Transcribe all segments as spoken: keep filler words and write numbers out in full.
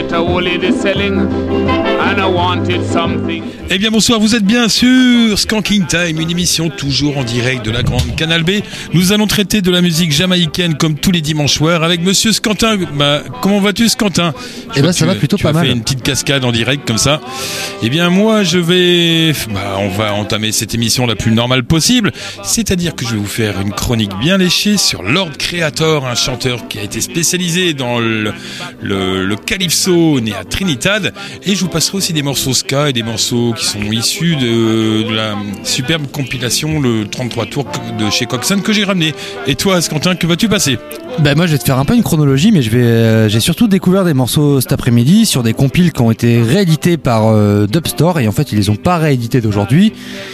better woolly the selling, and I wanted something. Eh bien bonsoir, vous êtes bien sur Skanking Time, une émission toujours en direct de la Grande Canal B. Nous allons traiter de la musique jamaïcaine comme tous les dimanches soirs avec Monsieur Scantin. Bah, comment vas-tu Scantin? Eh ben ça va plutôt pas mal. Tu as fait une petite cascade en direct comme ça. Eh bien moi je vais, bah, on va entamer cette émission la plus normale possible, c'est-à-dire que je vais vous faire une chronique bien léchée sur Lord Creator, un chanteur qui a été spécialisé dans le, le, le calypso né à Trinidad, et je vous passerai aussi des morceaux ska et des morceaux qui sont issus de, de la superbe compilation le trente-trois tours de chez Coxsone que j'ai ramené. Et toi Scantin, que vas-tu passer? Ben moi je vais te faire un peu une chronologie, mais je vais, euh, j'ai surtout découvert des morceaux cet après-midi sur des compiles qui ont été réédités par euh, Dubstore, et en fait ils les ont pas réédités d'aujourd'hui.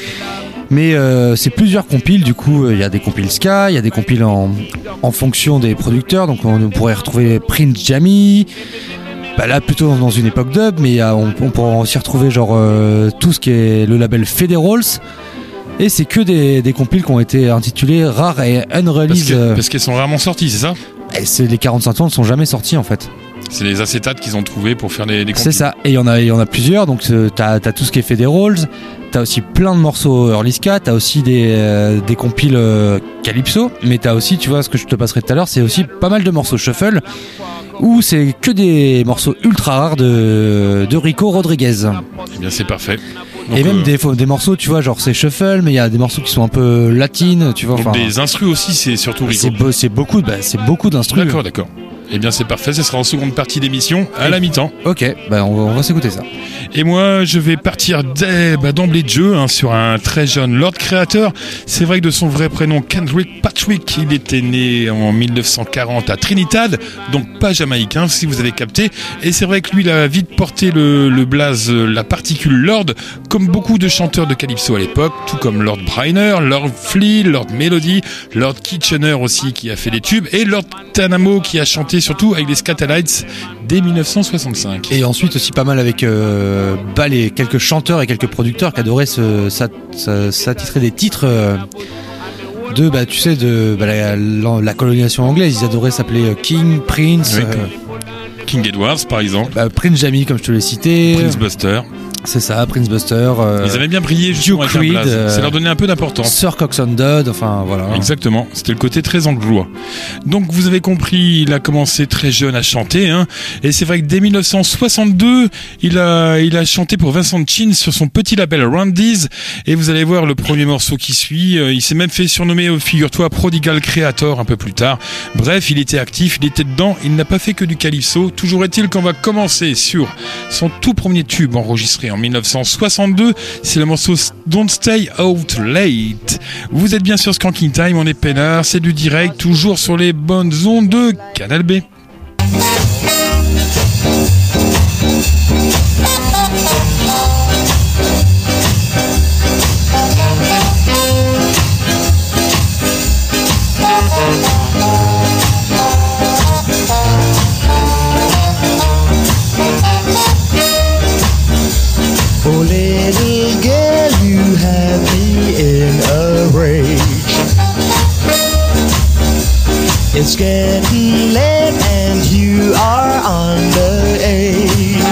Mais euh, c'est plusieurs compiles, du coup il euh, y a des compiles ska, il y a des compiles en, en fonction des producteurs, donc on, on pourrait retrouver Prince Jammy, bah là plutôt dans une époque dub, mais euh, on, on pourrait aussi retrouver genre euh, tout ce qui est le label Federals, et c'est que des, des compiles qui ont été intitulés rares et unreleased. Parce, que, parce qu'elles sont rarement sorties, c'est ça? Et c'est, les quarante-cinq tours ne sont jamais sortis en fait. C'est les acétates qu'ils ont trouvés pour faire les, les compiles. C'est ça, et il y en a, il y en a plusieurs, donc euh, t'as, t'as tout ce qui est Federals, t'as aussi plein de morceaux early ska, t'as aussi des, euh, des compiles euh, calypso, mais t'as aussi, tu vois, ce que je te passerai tout à l'heure, c'est aussi pas mal de morceaux shuffle, où c'est que des morceaux ultra rares de, de Rico Rodriguez. Eh bien c'est parfait. Donc, et même euh... des, des morceaux, tu vois, genre c'est shuffle, mais il y a des morceaux qui sont un peu latines, tu vois. Donc des instrus aussi, c'est surtout Rico. C'est, beau, c'est beaucoup, bah, c'est beaucoup d'instrus. D'accord, d'accord. Eh bien c'est parfait, ce sera en seconde partie d'émission, à la mi-temps. Ok, bah on va, on va s'écouter ça. Et moi je vais partir dès, bah, d'emblée de jeu hein, sur un très jeune Lord Creator. C'est vrai que de son vrai prénom Kendrick Patrick, il était né en dix-neuf cent quarante à Trinidad, donc pas jamaïcain si vous avez capté. Et c'est vrai que lui il a vite porté le, le blaze, la particule Lord, comme beaucoup de chanteurs de calypso à l'époque, tout comme Lord Bryner, Lord Flea, Lord Melody, Lord Kitchener aussi qui a fait des tubes, et Lord Tanamo qui a chanté surtout avec les Scatalites dès dix-neuf cent soixante-cinq. Et ensuite aussi pas mal avec euh, bah, les quelques chanteurs et quelques producteurs qui adoraient se, ça, ça, s'attitrer des titres euh, de bah tu sais de bah, la, la, la colonisation anglaise. Ils adoraient s'appeler King, Prince, oui, euh, King Edwards par exemple, bah, Prince Jammy comme je te l'ai cité, Prince Buster. C'est ça, Prince Buster. Euh, Ils avaient bien brillé justement avec Creed, un blaze. euh, Ça leur donnait un peu d'importance. Sir Coxsone Dodd, enfin voilà. Exactement, c'était le côté très anglois. Donc vous avez compris, il a commencé très jeune à chanter, hein, et c'est vrai que dès dix-neuf cent soixante-deux, il a, il a chanté pour Vincent Chin sur son petit label Randy's, et vous allez voir le premier morceau qui suit, il s'est même fait surnommer, figure-toi, Prodigal Creator un peu plus tard. Bref, il était actif, il était dedans, il n'a pas fait que du calypso. Toujours est-il qu'on va commencer sur son tout premier tube enregistré en dix-neuf cent soixante-deux, c'est le morceau Don't Stay Out Late. Vous êtes bien sur Skanking Time, on est peinard, c'est du direct, toujours sur les bonnes ondes de Canal B. Oh, little girl, you have me in a rage. It's getting late and you are underage.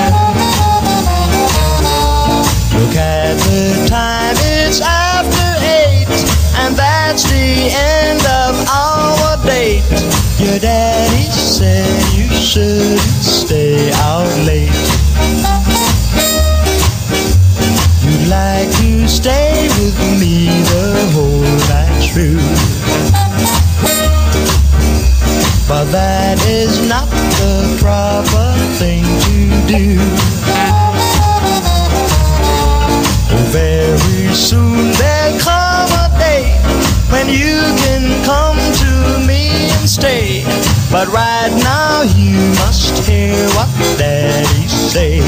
Look at the time, it's after eight, and that's the end of our date. Your daddy said you shouldn't stay out late. You'd like to stay with me the whole night through, but that is not the proper thing to do. Oh, very soon there'll come a day when you can come to me and stay, but right now you must hear what Daddy say.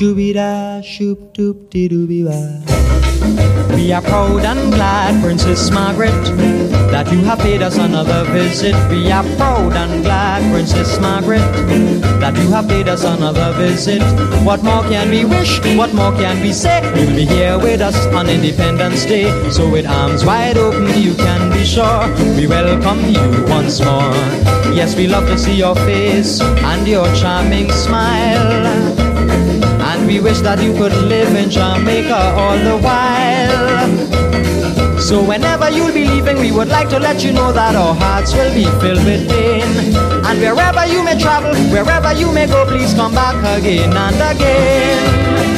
Shoo-be-da, shoop-doop-de-doo-be-ba. We are proud and glad, Princess Margaret, that you have paid us another visit. We are proud and glad, Princess Margaret, that you have paid us another visit. What more can we wish? What more can we say? You'll be here with us on Independence Day. So with arms wide open, you can be sure we welcome you once more. Yes, we love to see your face and your charming smile. And we wish that you could live in Jamaica all the while. So whenever you'll be leaving, we would like to let you know that our hearts will be filled with pain. And wherever you may travel, wherever you may go, please come back again and again.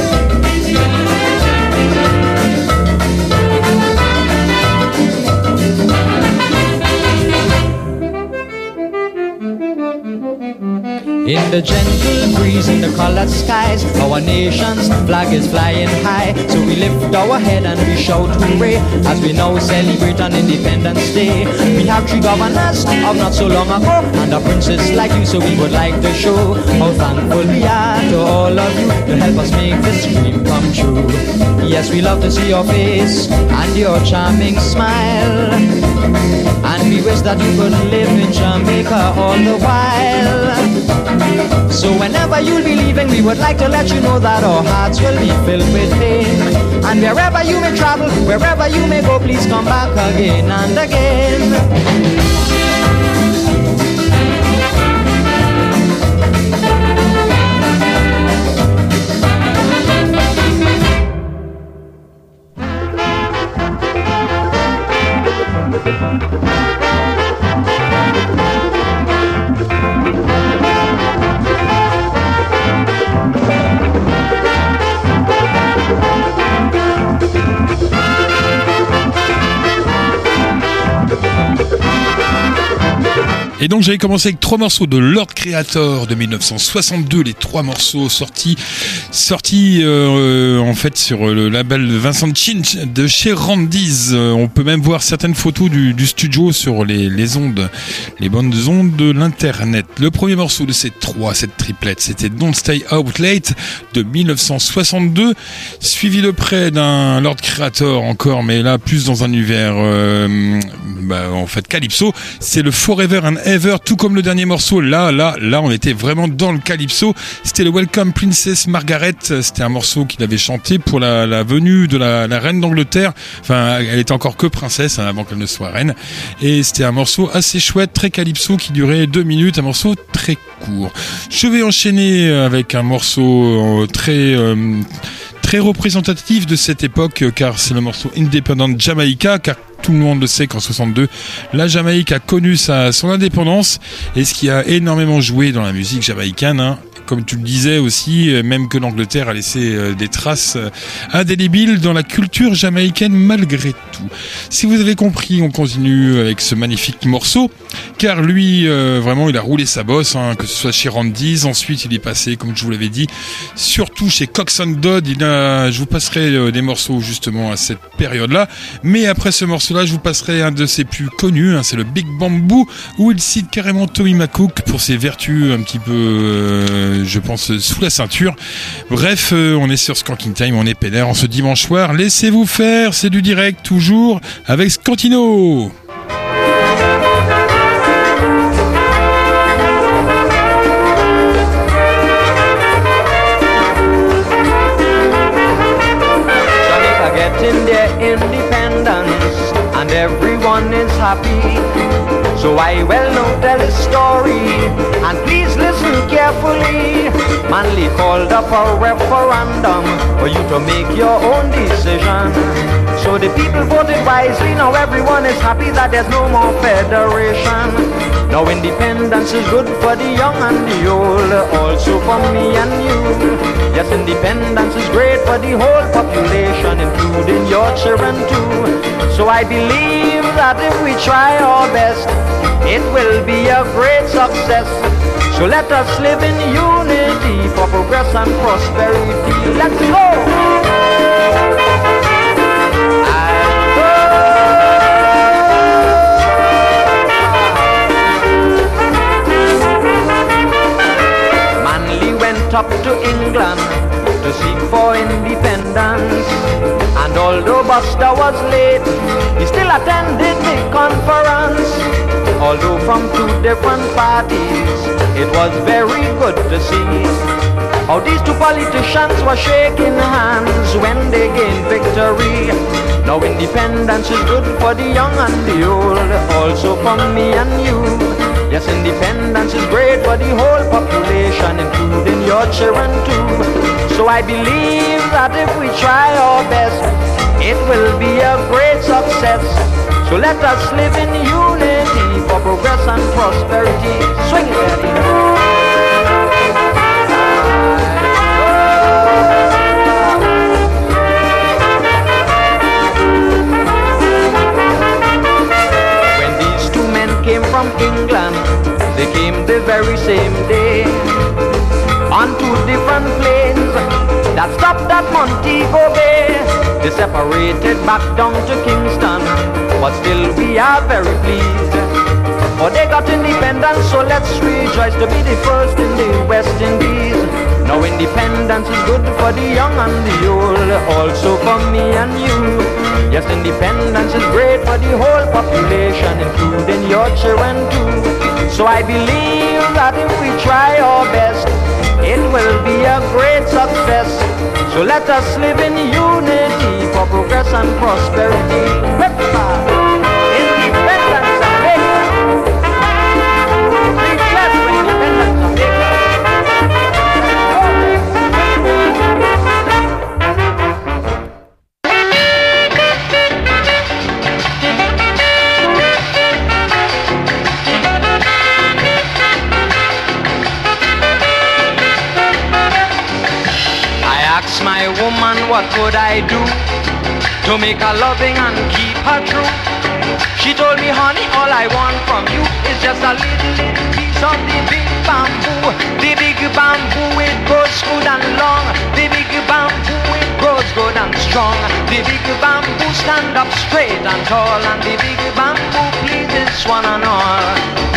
In the gentle breeze, in the colored skies, our nation's flag is flying high. So we lift our head and we shout hooray as we now celebrate on Independence Day. We have three governors of not so long ago and a princess like you, so we would like to show how thankful we are to all of you to help us make this dream come true. Yes, we love to see your face and your charming smile, and we wish that you could live in Jamaica all the while. So whenever you'll be leaving, we would like to let you know that our hearts will be filled with pain. And wherever you may travel, wherever you may go, please come back again and again. Et donc j'avais commencé avec trois morceaux de Lord Creator de mille neuf cent soixante-deux, les trois morceaux sortis sortis euh, en fait sur le label de Vincent Chinch de chez Randy's. Euh, on peut même voir certaines photos du, du studio sur les, les ondes, les bonnes ondes de l'internet. Le premier morceau de ces trois, cette triplette, c'était Don't Stay Out Late de mille neuf cent soixante-deux, suivi de près d'un Lord Creator encore, mais là plus dans un univers euh, bah, en fait calypso. C'est le Forever and Ever, tout comme le dernier morceau. Là, là, là, on était vraiment dans le calypso. C'était le Welcome Princess Margaret. C'était un morceau qu'il avait chanté pour la, la venue de la, la reine d'Angleterre. Enfin, elle était encore que princesse hein, avant qu'elle ne soit reine. Et c'était un morceau assez chouette, très calypso, qui durait deux minutes. Un morceau très court. Je vais enchaîner avec un morceau très... Euh, très représentatif de cette époque, car c'est le morceau Independent Jamaica, car tout le monde le sait qu'en soixante-deux, la Jamaïque a connu sa, son indépendance, et ce qui a énormément joué dans la musique jamaïcaine, hein. Comme tu le disais aussi, même que l'Angleterre a laissé des traces indélébiles dans la culture jamaïcaine malgré tout. Si vous avez compris, on continue avec ce magnifique morceau, car lui, euh, vraiment, il a roulé sa bosse, hein, que ce soit chez Randy's, ensuite il est passé, comme je vous l'avais dit, surtout chez Cox and Dodd. Il a, je vous passerai euh, des morceaux justement à cette période-là, mais après ce morceau-là, je vous passerai un de ses plus connus, hein, c'est le Big Bamboo, où il cite carrément Tommy McCook pour ses vertus un petit peu... Euh, je pense sous la ceinture. Bref, euh, on est sur Skanking Time, on est pédère en ce dimanche soir. Laissez-vous faire, c'est du direct toujours avec Scantino. Jamaica getting their independence and everyone is happy. So I will now tell a story, and please listen carefully. Manly called up a referendum for you to make your own decision. So the people voted wisely, now everyone is happy that there's no more federation. Now independence is good for the young and the old, also for me and you. Yes, independence is great for the whole population, including your children too. So I believe that if we try our best, it will be a great success. So let us live in unity for progress and prosperity. Let's go! Manly went up to England to seek for independence. And although Buster was late, he still attended the conference. Although from two different parties, it was very good to see how these two politicians were shaking hands when they gained victory. Now independence is good for the young and the old, also for me and you. Yes, independence is great for the whole population, including your children too. So I believe that if we try our best, it will be a great success. So let us live in unity for progress and prosperity. Swing it, Eddie. From England, they came the very same day on two different planes that stopped at Montego Bay. They separated back down to Kingston, but still we are very pleased. For they got independence, so let's rejoice to be the first in the West Indies. Now independence is good for the young and the old, also for me and you. Yes, independence is great for the whole population, including your children too. So I believe that if we try our best, it will be a great success. So let us live in unity for progress and prosperity. Independence Jamaica. Request for independence Jamaica. My woman, what could I do to make her loving and keep her true? She told me, honey, all I want from you is just a little, little piece of the big bamboo. The big bamboo, it grows good and long. The big bamboo, it grows good and strong. The big bamboo stand up straight and tall, and the big bamboo pleases one and all.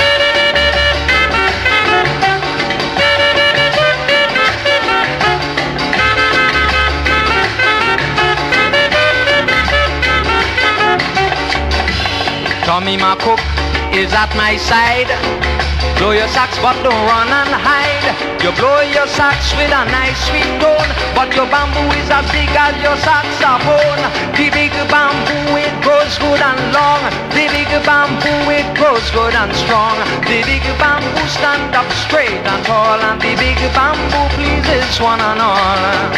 Tommy, my cook, is at my side. Blow your sax, but don't run and hide. You blow your sax with a nice sweet tone, but your bamboo is as big as your saxophone. The big bamboo, it grows good and long. The big bamboo, it grows good and strong. The big bamboo stand up straight and tall, and the big bamboo pleases one and all.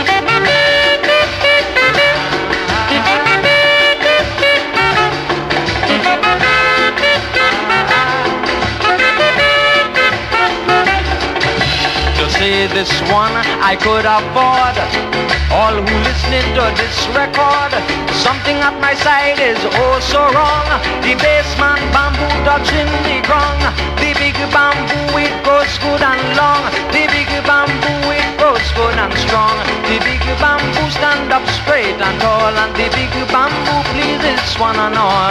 Say this one I could afford. All who listening to this record, something at my side is oh so wrong. The bassman bamboo touching the ground. The big bamboo, it goes good and long. The big bamboo, it grows good and strong. The big bamboo stand up straight and tall, and the big bamboo pleases one and all.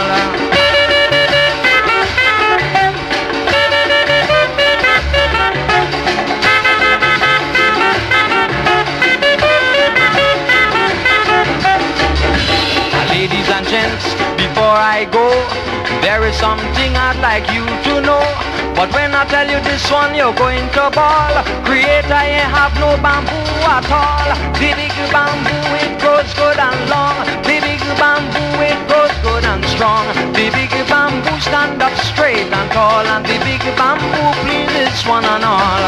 Ladies and gents, before I go, there is something I'd like you to know. But when I tell you this one, you're going to ball. Creator ain't have no bamboo at all. The big bamboo, it grows good and long. The big bamboo, it grows good and strong. The big bamboo stand up straight and tall, and the big bamboo pleases one and all.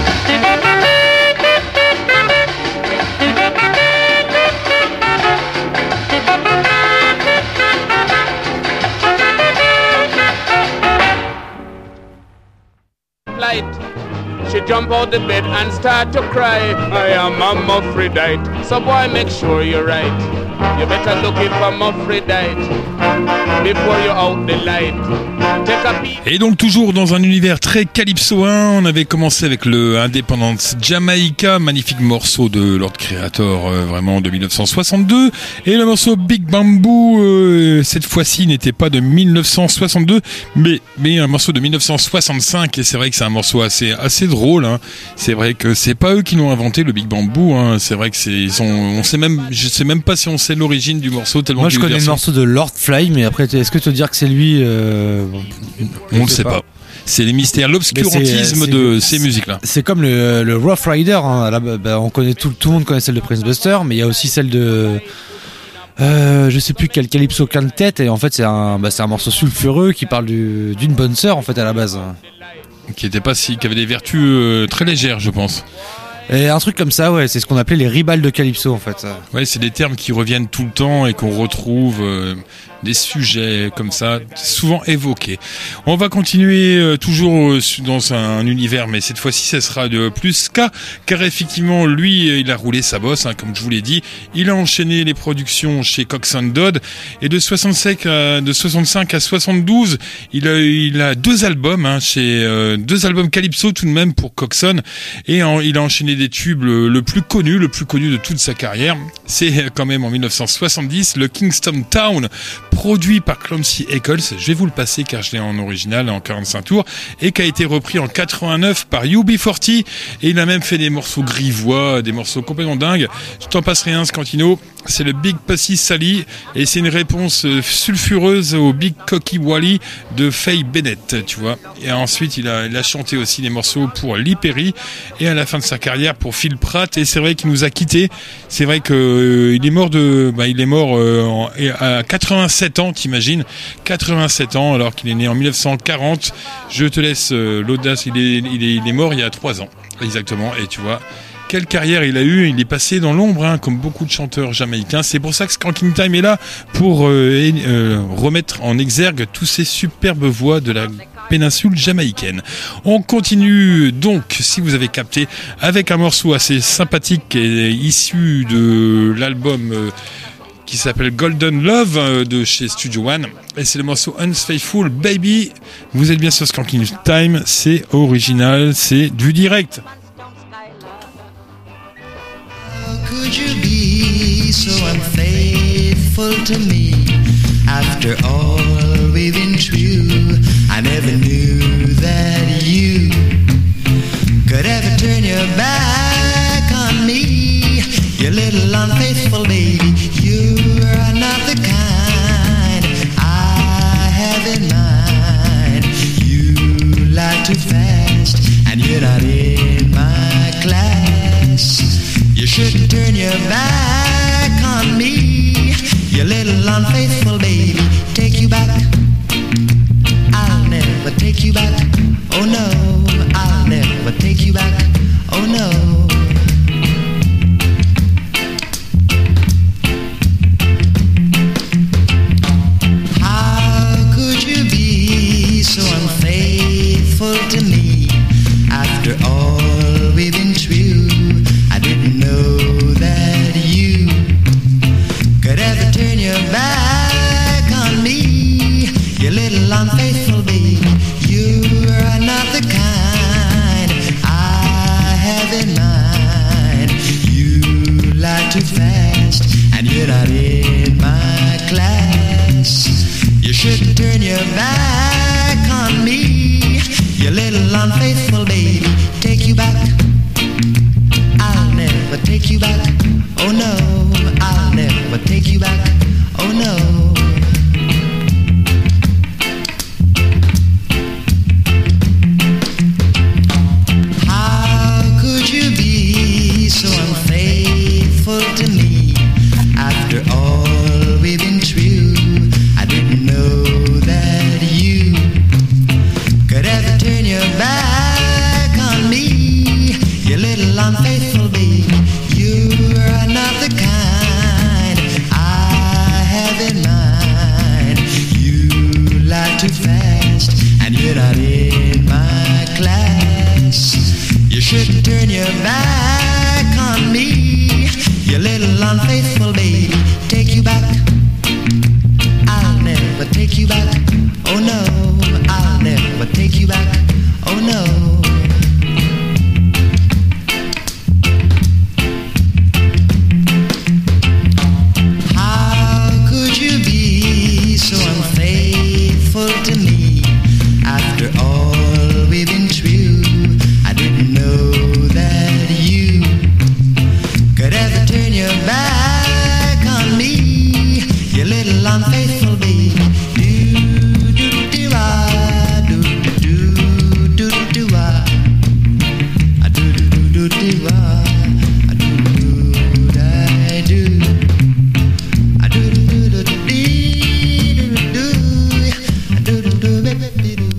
She jump out the bed and start to cry. I am a Muffridite. So boy, make sure you're right. You better look it for Muffridite before you're out the light. Take a peek. Et donc toujours dans un univers très calypsoin, on avait commencé avec le Independence Jamaica, magnifique morceau de Lord Creator, euh, vraiment de dix-neuf cent soixante-deux, et le morceau Big Bamboo, euh, cette fois-ci n'était pas de dix-neuf cent soixante-deux, mais mais un morceau de dix-neuf cent soixante-cinq, et c'est vrai que c'est un morceau assez assez drôle. Hein. C'est vrai que c'est pas eux qui l'ont inventé, le Big Bamboo. Hein. C'est vrai que c'est ils sont, on sait même, je sais même pas si on sait l'origine du morceau tellement. Moi je connais le morceau de Lord Fly, mais après est-ce que tu veux dire que c'est lui euh... On ne sait pas. pas. C'est les mystères, l'obscurantisme c'est, c'est, de ces musiques-là. C'est comme le, le Rough Rider. Hein. Là, bah, on connaît tout, tout le monde connaît celle de Prince Buster, mais il y a aussi celle de, euh, je sais plus quel Calypso Quintet. Et en fait, c'est un, bah, c'est un morceau sulfureux qui parle du, d'une bonne sœur en fait à la base. Qui était pas si, qui avait des vertus euh, très légères, je pense. Et un truc comme ça, ouais, c'est ce qu'on appelait les ribales de Calypso en fait. Ouais, c'est des termes qui reviennent tout le temps et qu'on retrouve. Euh, des sujets comme ça, souvent évoqués. On va continuer euh, toujours euh, dans un univers, mais cette fois-ci, ça sera de plus ska, car effectivement, lui, il a roulé sa bosse, hein, comme je vous l'ai dit. Il a enchaîné les productions chez Cox and Dodd, et de soixante-cinq à, de soixante-cinq à soixante-douze, il a, il a deux albums, hein, chez euh, deux albums Calypso tout de même pour Coxon, et en, il a enchaîné des tubes. Le, le plus connu, le plus connu de toute sa carrière, c'est quand même en dix-neuf cent soixante-dix, le Kingston Town, produit par Clancy Eccles, je vais vous le passer car je l'ai en original en quarante-cinq tours, et qui a été repris en quatre-vingt-neuf par U B quarante, et il a même fait des morceaux grivois, des morceaux complètement dingues. Je t'en passerai un, Scantino, c'est le Big Pussy Sally, et c'est une réponse sulfureuse au Big Cocky Wally de Faye Bennett, tu vois. Et ensuite, il a, il a chanté aussi des morceaux pour Lee Perry, et à la fin de sa carrière pour Phil Pratt, et c'est vrai qu'il nous a quittés. C'est vrai que euh, il est mort de, bah, il est mort euh, en, à quatre-vingt-sept ans, t'imagines, quatre-vingt-sept ans, alors qu'il est né en dix-neuf cent quarante. Je te laisse euh, l'audace. Il est, il est, il est mort il y a trois ans, exactement. Et tu vois, quelle carrière il a eu. Il est passé dans l'ombre, hein, comme beaucoup de chanteurs jamaïcains. C'est pour ça que Skanking Time est là, pour euh, euh, remettre en exergue tous ces superbes voix de la péninsule jamaïcaine. On continue donc, si vous avez capté, avec un morceau assez sympathique et issu de l'album euh, qui s'appelle Golden Love euh, de chez Studio One, et c'est le morceau Unfaithful Baby. Vous êtes bien sur Skanking Time, c'est original, c'est du direct. How could you be so unfaithful to me? After all we've been through, I never knew that you could ever turn your back on me. You little unfaithful baby, you're not the kind I have in mind. You lie too fast, and you're not in my class. You shouldn't turn your back on me. You little unfaithful baby, take you back. I'll never take you back. Oh no, I'll never take you back. Oh no. So unfaithful to me. After all we've been through, I didn't know that you could ever turn your back on me. You little unfaithful baby, you're not the kind I have in mind. You lie too fast, and you're not in my class. You shouldn't turn your back on me. You little unfaithful baby, take you back. I'll never take you back. Oh no, I'll never take you back. Oh no. How could you be so unfaithful to me? After all we've been through, I didn't know that you could ever turn your back on me. You little unfaithful baby, you're not the kind I have in mind. You lie too fast, and you're not in my class. You shouldn't turn your back on me. You little unfaithful baby, take you back. I'll never take you back. Oh no, never take you back. Oh no. How could you be so unfaithful to me? After all we've been through, I didn't know that you could ever turn your back on me, you little unfaithful baby. Do do do ah, do do do do do ah, do do do do ah, do do I do, I do do do do do do do do baby do.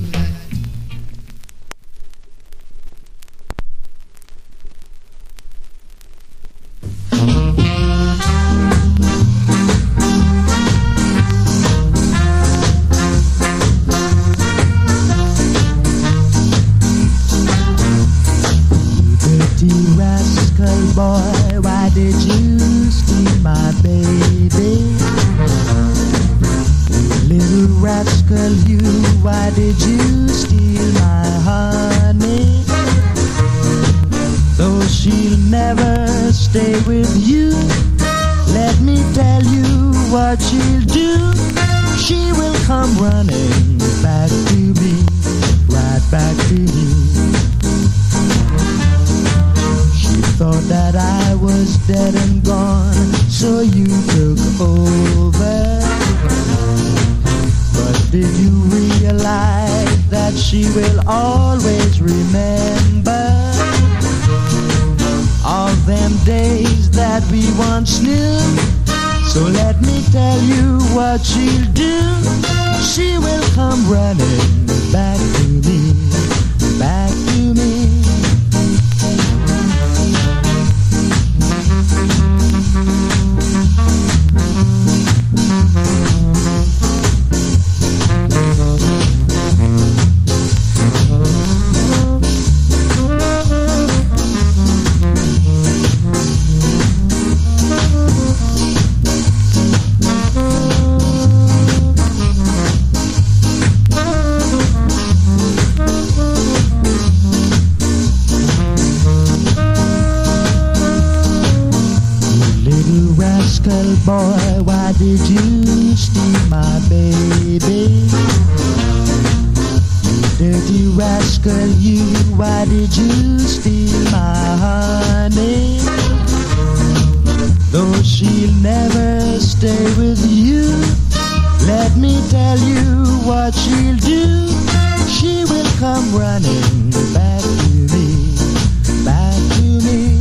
Boy, why did you steal my baby? Little rascal, you, why did you steal my honey? Though she'll never stay with you, let me tell you what she'll do. She will come running back to me, right back to me. Thought that I was dead and gone, so you took over. But did you realize that she will always remember all them days that we once knew? So let me tell you what she'll do. She will come running back to me, back to me. Boy, why did you steal my baby? Dirty rascal, you, why did you steal my honey? Though she'll never stay with you, let me tell you what she'll do. She will come running back to me, back to me.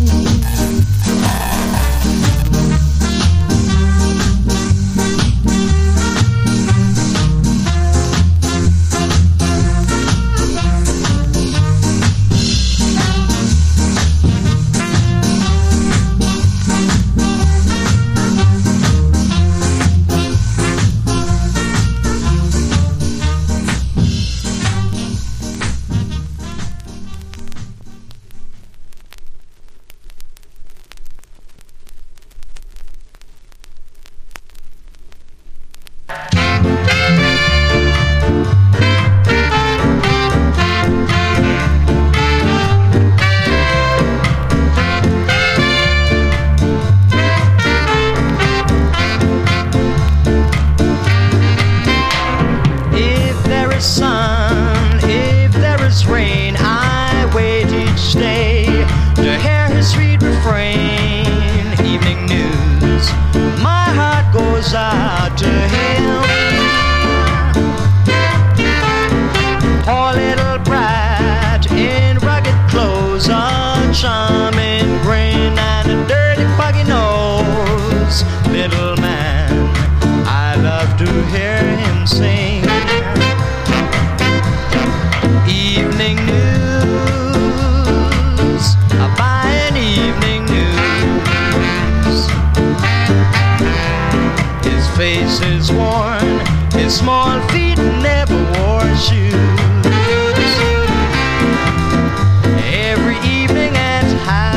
Every evening at high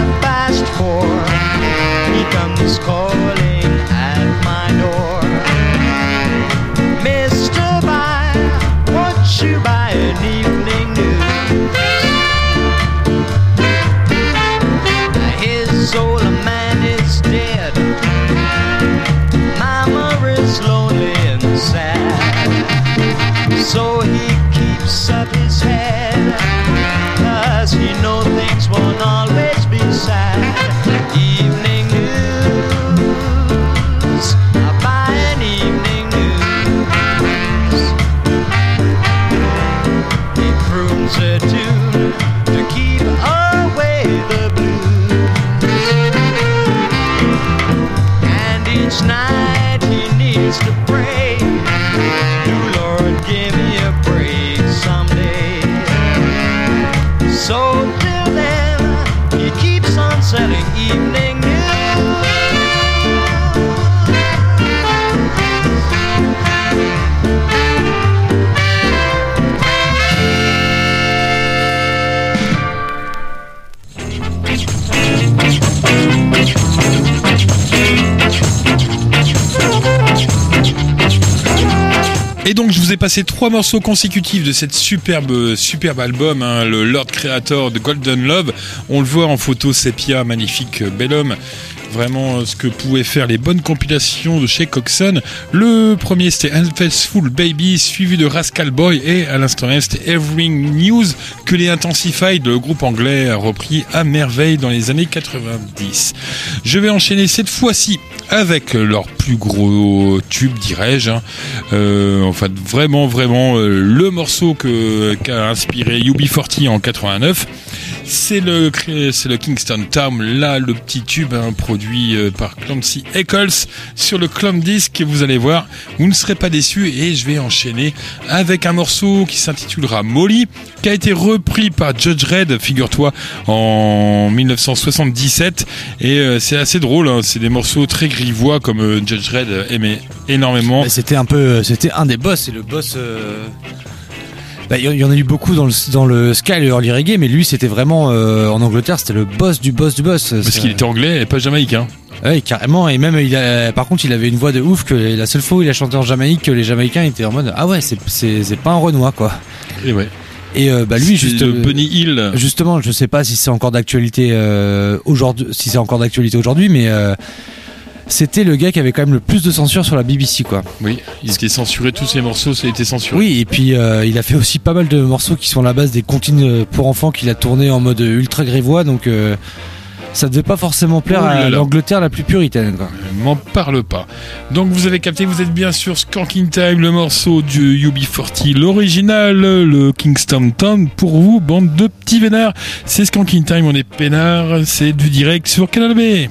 donc je vous ai passé trois morceaux consécutifs de cette superbe, superbe album, hein, le Lord Creator de Golden Love. On le voit en photo sépia, magnifique, bel homme. Vraiment ce que pouvaient faire les bonnes compilations de chez Coxon. Le premier c'était Unfaithful Baby, suivi de Rascal Boy, et à l'instant même c'était Everything News que les Intensified, le groupe anglais, a repris à merveille dans les années quatre-vingt-dix. Je vais enchaîner cette fois-ci avec leur plus gros tube, dirais-je, hein. euh, enfin vraiment vraiment euh, le morceau que, qu'a inspiré U B quarante en quatre-vingt-neuf. C'est le, c'est le Kingston Town, là le petit tube, hein, produit euh, par Clancy Eccles sur le Clone Disc. Vous allez voir, vous ne serez pas déçus, et je vais enchaîner avec un morceau qui s'intitulera Molly, qui a été repris par Judge Red, figure-toi, en dix-neuf cent soixante-dix-sept, et euh, c'est assez drôle, hein, c'est des morceaux très grivois comme euh, Judge Red aimait énormément. Bah, c'était un peu, c'était un des boss, et le boss. Euh... Bah, il y en a eu beaucoup dans le, dans le ska et le early reggae, mais lui c'était vraiment euh, en Angleterre, c'était le boss du boss du boss. Parce c'est... qu'il était anglais et pas jamaïcain. Ouais, carrément, et même il a, par contre il avait une voix de ouf, que la seule fois où il a chanté en Jamaïque, que les Jamaïcains étaient en mode ah ouais, c'est c'est c'est pas un Renoir quoi. Et ouais. Et euh, bah lui juste euh, Bunny Hill. Justement, je sais pas si c'est encore d'actualité euh, aujourd'hui, si c'est encore d'actualité aujourd'hui, mais euh, c'était le gars qui avait quand même le plus de censure sur la B B C quoi. Oui, il était censuré, tous ses morceaux, ça a été censuré. Oui, et puis euh, il a fait aussi pas mal de morceaux qui sont à la base des comptines pour enfants qu'il a tourné en mode ultra grivois, donc euh, ça devait pas forcément plaire oh à l'Angleterre la plus puritaine quoi. M'en parle pas. Donc vous avez capté, vous êtes bien sûr Skanking Time, le morceau du U B quarante, l'original, le Kingston Town. Pour vous, bande de petits vénards, c'est Skanking Time, on est peinards, c'est du direct sur Canal B.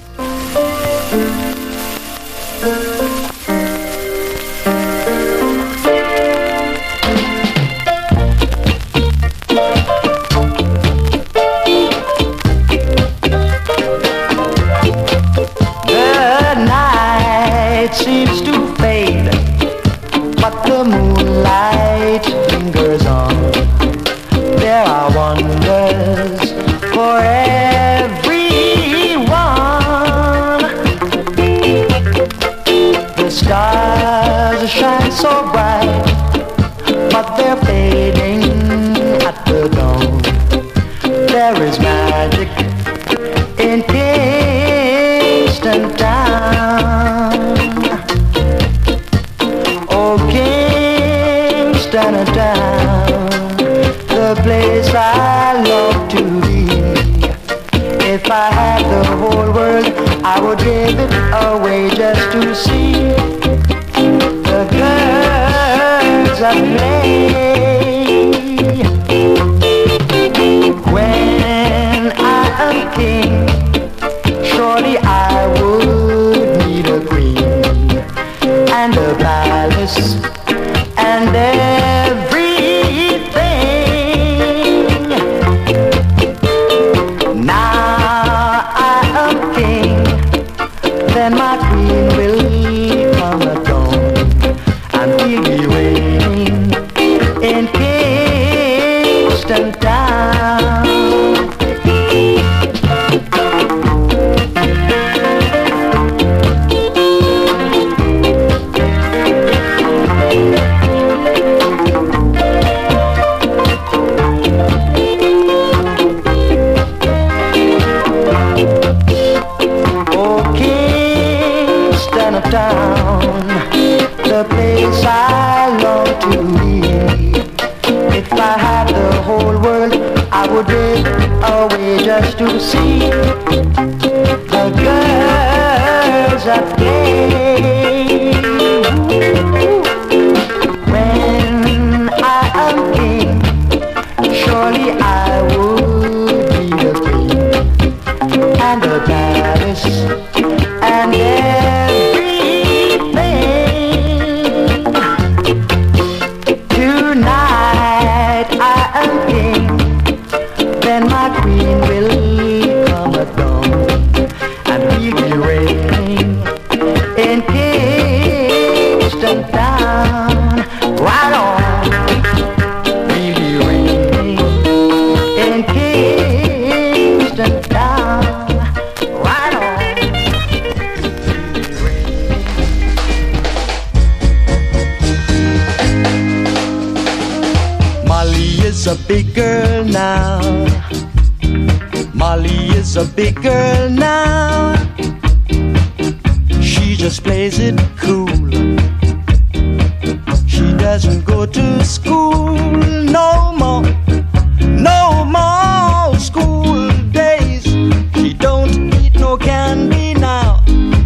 Seems to fade, but the moonlight lingers on. There are wonders for everyone. The stars shine so bright, but they're fading at the dawn. There is magic in Kingston Town. Kingston Town, the place I love to be. If I had the whole world, I would give it away just to see the girls at play. When I am king, surely I would need a queen and a palace and everything. Now I am king, then my queen will come at dawn, and we'll be waiting in Kingston Town. Town, the place I long to be. If I had the whole world, I would give away just to see the girls at play. When I am king, surely I would be the queen and the palace and everything. Tonight I am king, then my queen will come at dawn, and we'll be reigning in Kingston Town. Right on, we'll be reigning in Kingston Town. is a big girl now. Molly is a big girl now. She just plays it cool. She doesn't go to school no more. No more school days. She don't eat no candy now.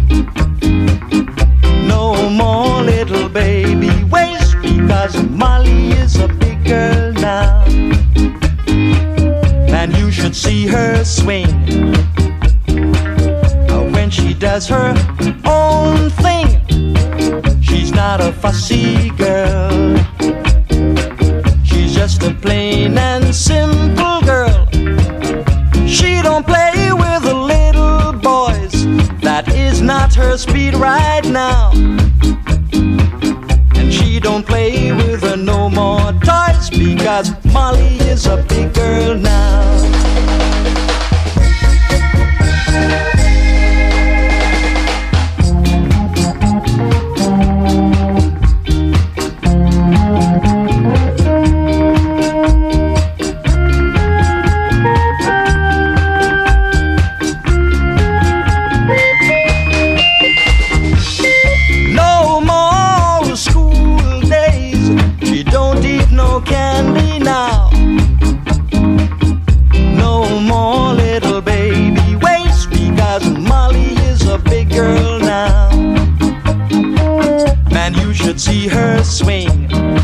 No more little baby waist, because Molly is a big girl now. And you should see her swing when she does her own thing. She's not a fussy girl. She's just a plain and simple girl. She don't play with the little boys. That is not her speed right now. And she don't play with her no more toys, because Molly is a big girl now. See her swing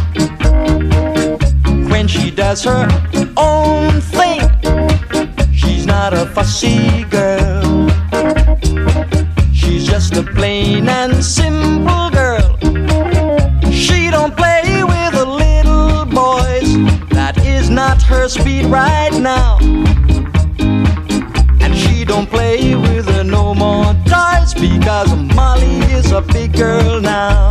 when she does her own thing. She's not a fussy girl. She's just a plain and simple girl. She don't play with the little boys. That is not her speed right now. And she don't play with her no more toys, because Molly is a big girl now.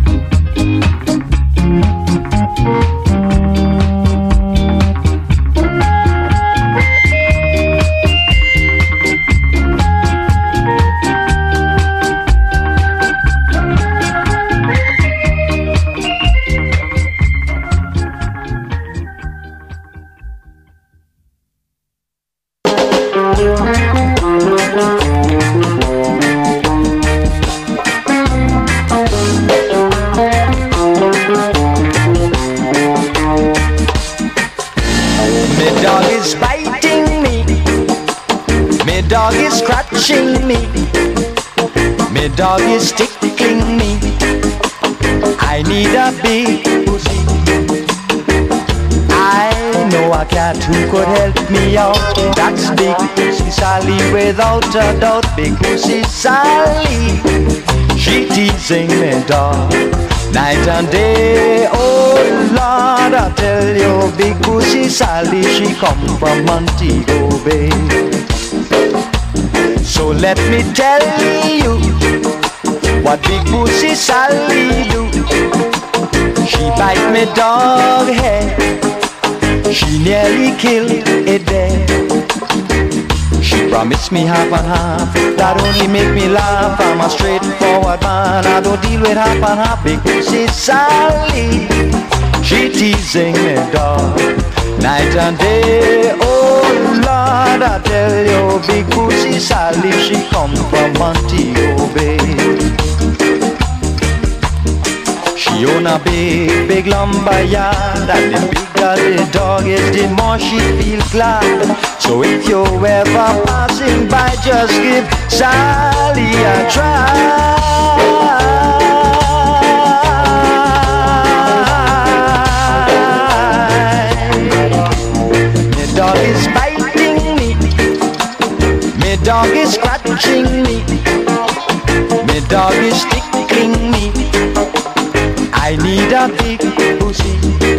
Me. Me dog is tickling me. I need a big pussy. I know a cat who could help me out. That's Big Pussy Sally, without a doubt. Big Pussy Sally, she teasing me dog night and day. Oh Lord, I tell you, Big Pussy Sally, she come from Montego Bay. So let me tell you what Big Pussy Sally do. She bite me dog head. She nearly killed it dead. She promised me half and half. That only make me laugh. I'm a straightforward man. I don't deal with half and half. Big Pussy Sally, she teasing me dog night and day. Oh Lord, I tell you, Big Pussy Sally, she come from Montego Bay. She own a big, big lumber yard, and the bigger the dog is, the more she feel glad. So if you ever passing by, just give Sally a try. Dog is biting me. My dog is scratching me. My dog is tickling me. I need a big pussy.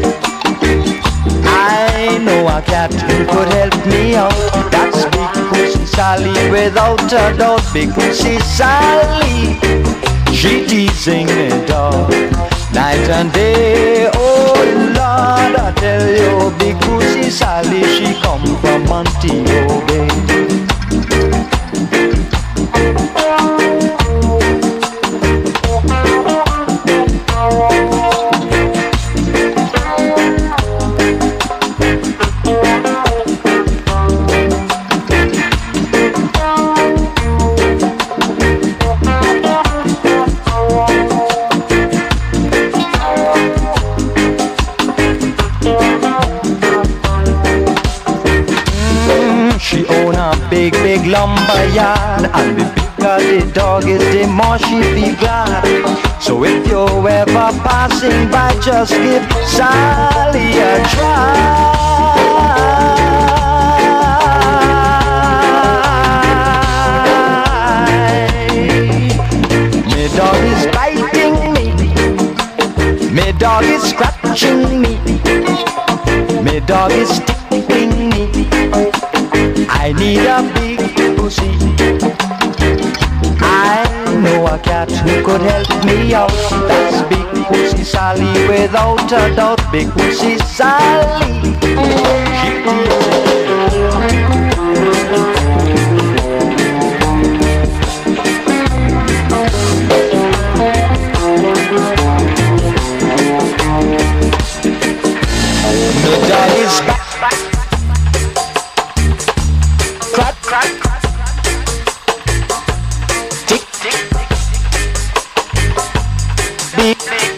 I know a cat who could help me out. That's Big Pussy Sally, without a doubt. Big Pussy Sally, she teasing me dog night and day. Oh Lord, I tell you, Big Pussy Sally, she come from Montego Bay. lumber yard, and the bigger the dog is, the more she be glad. So if you're ever passing by, just give Sally a try. My dog is biting me, my dog is scratching me, my dog is tickling me. I need a big pussy. I know a cat who could help me out. That's Big Pussy Sally, without a doubt. Big Pussy Sally. The dog is back. Crack, crack. Tick, tick. Beep, beep.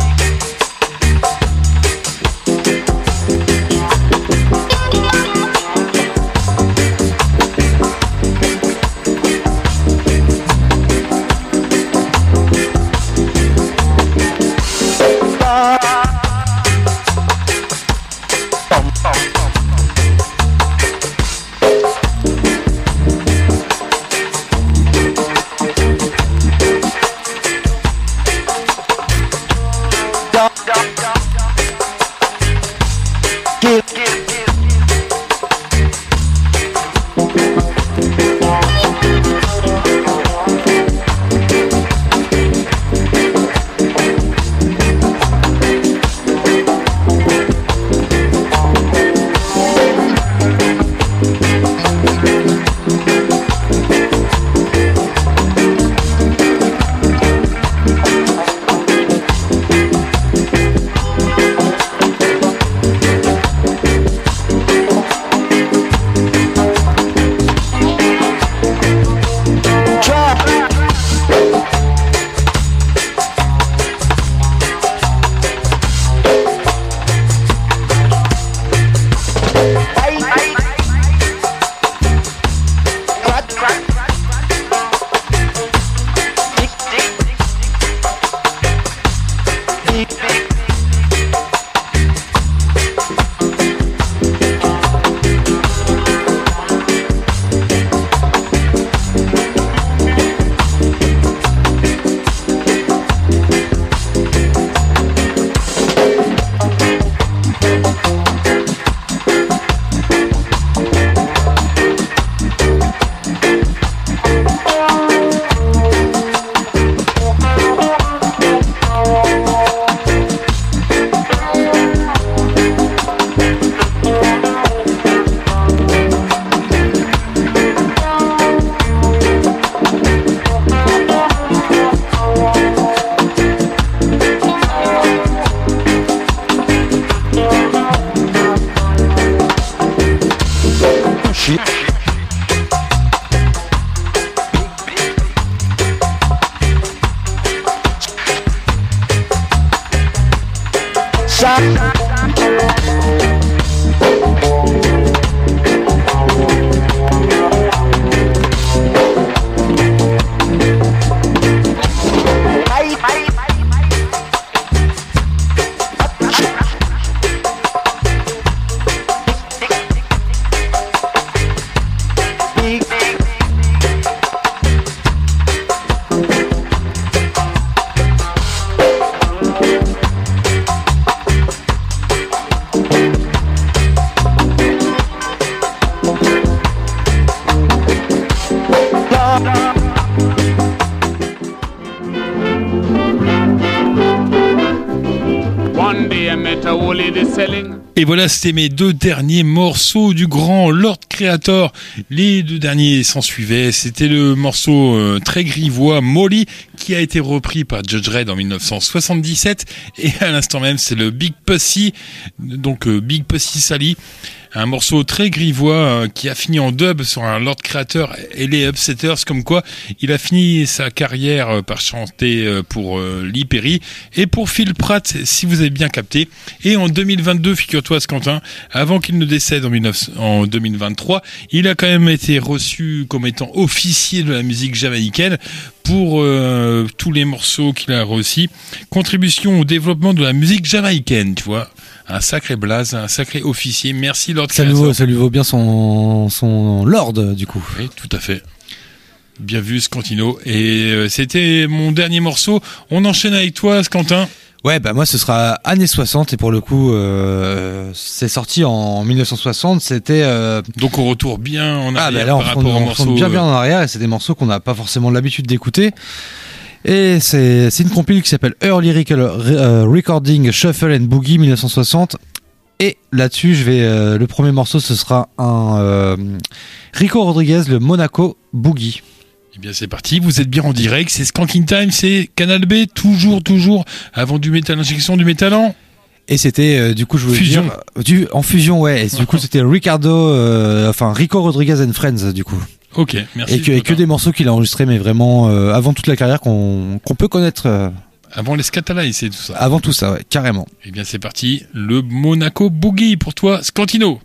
Et voilà, c'était mes deux derniers morceaux du grand Lord Creator. Les deux derniers s'en suivaient. C'était le morceau euh, très grivois Molly qui a été repris par Judge Red en dix-neuf cent soixante-dix-sept. Et à l'instant même, c'est le Big Pussy, donc euh, Big Pussy Sally. un morceau très grivois euh, qui a fini en dub sur un Lord Creator et les Upsetters, comme quoi il a fini sa carrière euh, par chanter euh, pour euh, Lee Perry et pour Phil Pratt, si vous avez bien capté. Et en deux mille vingt-deux, figure-toi Scantin, avant qu'il ne décède en, dix-neuf en deux mille vingt-trois, il a quand même été reçu comme étant officier de la musique jamaïcaine pour euh, tous les morceaux qu'il a reçus. Contribution au développement de la musique jamaïcaine, tu vois. Un sacré blaze, un sacré officier. Merci Lord Ça lui vaut, ça lui vaut bien son, son Lord, du coup. Oui, tout à fait. Bien vu, Scantino. Et euh, c'était mon dernier morceau. On enchaîne avec toi, Scantin. Ouais, bah moi ce sera années soixante et pour le coup euh, c'est sorti en mille neuf cent soixante, c'était euh... donc on retourne bien en arrière ah, bah là, on par rapport on, aux on morceaux bien bien en arrière et c'est des morceaux qu'on n'a pas forcément l'habitude d'écouter. Et c'est c'est une compile qui s'appelle Early Recording Shuffle and Boogie mille neuf cent soixante. Et là-dessus, je vais euh, le premier morceau ce sera un euh, Rico Rodriguez, le Monaco Boogie. Eh bien c'est parti, vous êtes bien en direct, c'est Skanking Time, c'est Canal B, toujours, toujours, avant du métal injection, du métallant. Et c'était, euh, du coup, je voulais fusion. dire... Du, en fusion, ouais, et du coup c'était Ricardo, euh, enfin Rico Rodriguez and Friends, du coup. Ok, merci. Et que, et que des morceaux qu'il a enregistrés, mais vraiment euh, avant toute la carrière qu'on, qu'on peut connaître... Euh, avant les Scatalites et tout ça. Avant tout ça, ouais, carrément. Eh bien c'est parti, le Monaco Boogie pour toi, Scantino.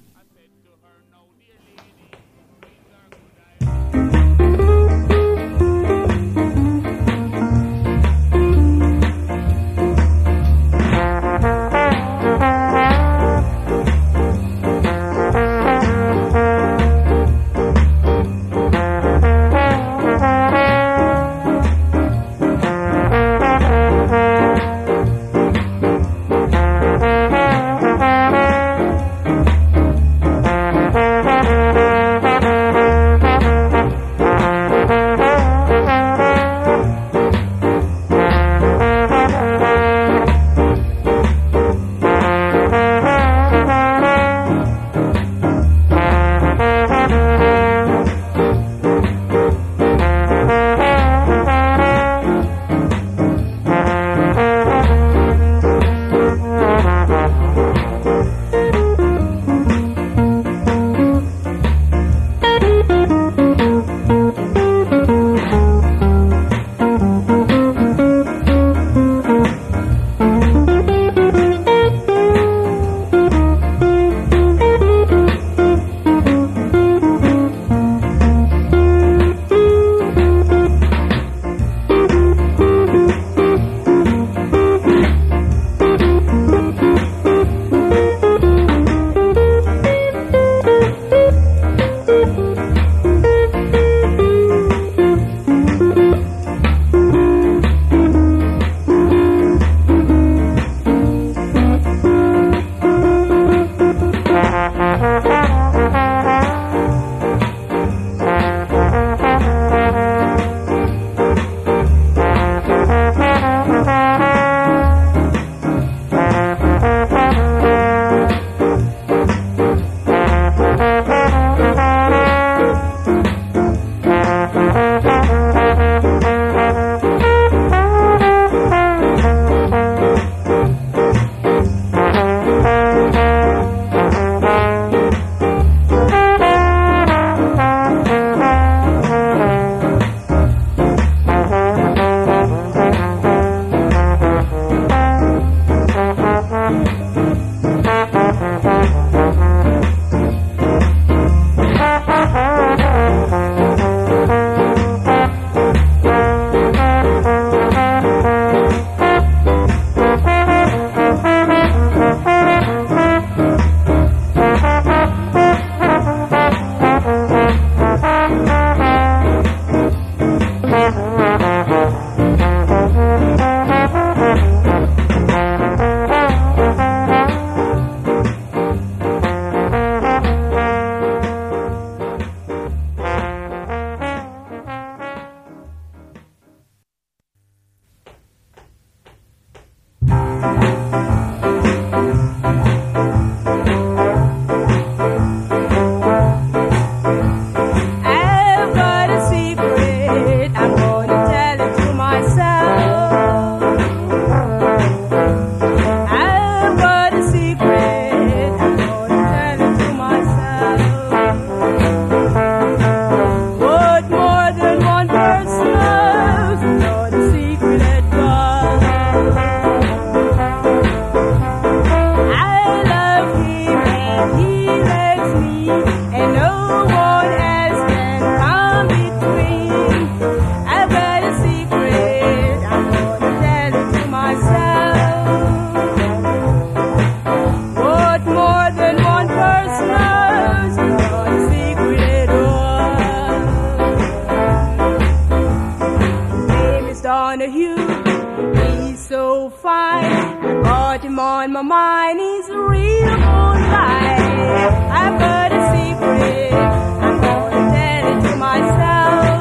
my mind, he's a real moonlight. I've got a secret, I'm gonna tell it to myself.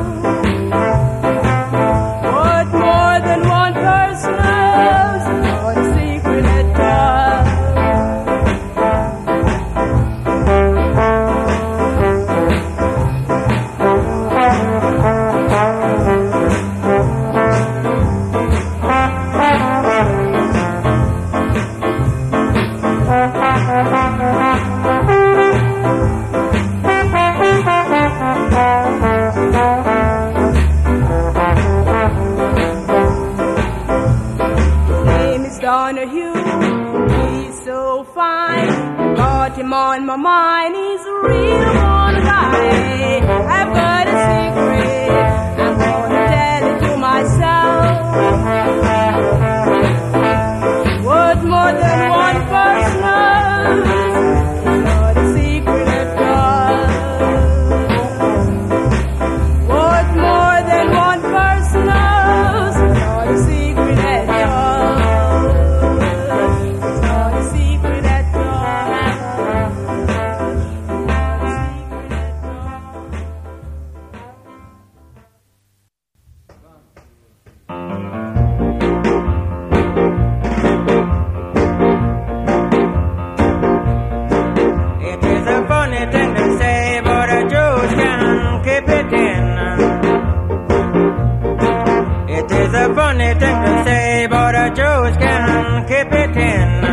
What more than one person knows, what a secret at all. On my mind, he's a real one guy. I've got a secret, I'm gonna tell it to myself. What more than one person knows, it's not a secret at all. What more than one person knows, it's not a secret at all. It's not a secret at all. Funny thing to say, but the Jews can keep it in.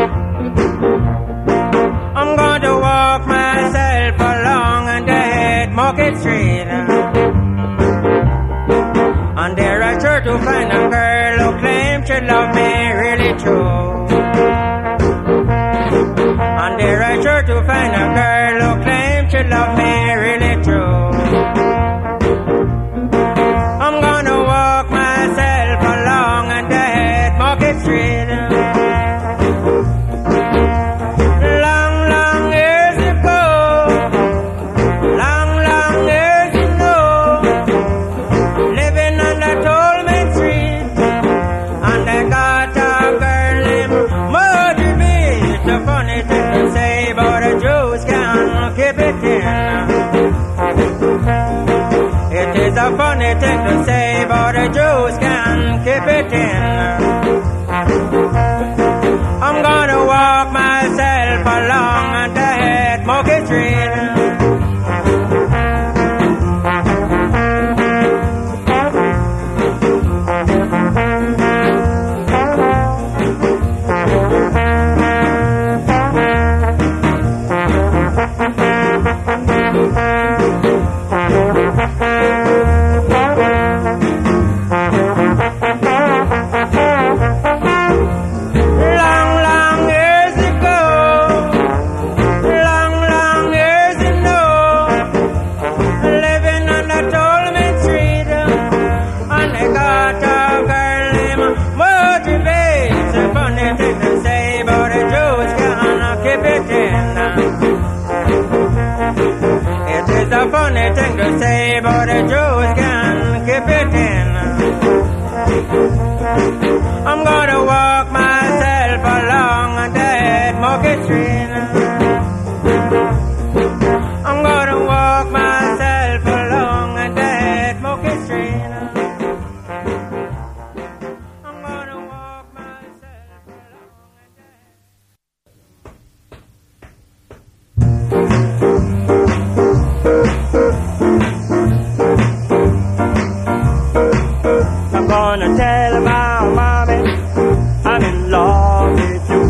I'm going to walk myself along and dead Market Street, and there I sure to find a girl who claims she love me really true. And there I sure to find a girl who claims she love me really true. I'm gonna walk myself along and dead Market Street. Long, long years ago, long, long years ago, living on the Tolman Street, and I got a girl named Marjorie. It's a funny thing to say, but the Jews can't keep it in. It is a funny thing to say, but the Jews can keep it in. I'm gonna walk myself along and dead Market Street. It's a funny thing to say, but the Jews can keep it in. I'm gonna walk myself along a dead Market Street. I'm gonna walk myself along a dead Market Street. I'm gonna walk myself along a I'm gonna tell my mommy I'm in love with you.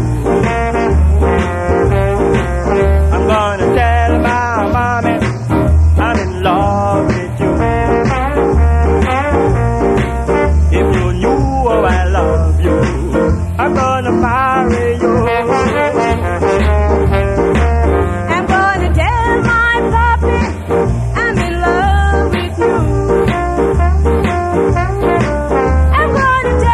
I'm gonna tell my mommy I'm in love with you. If you knew how I love you, I'm gonna marry you. I'm gonna tell my puppy I'm in love with you. I'm gonna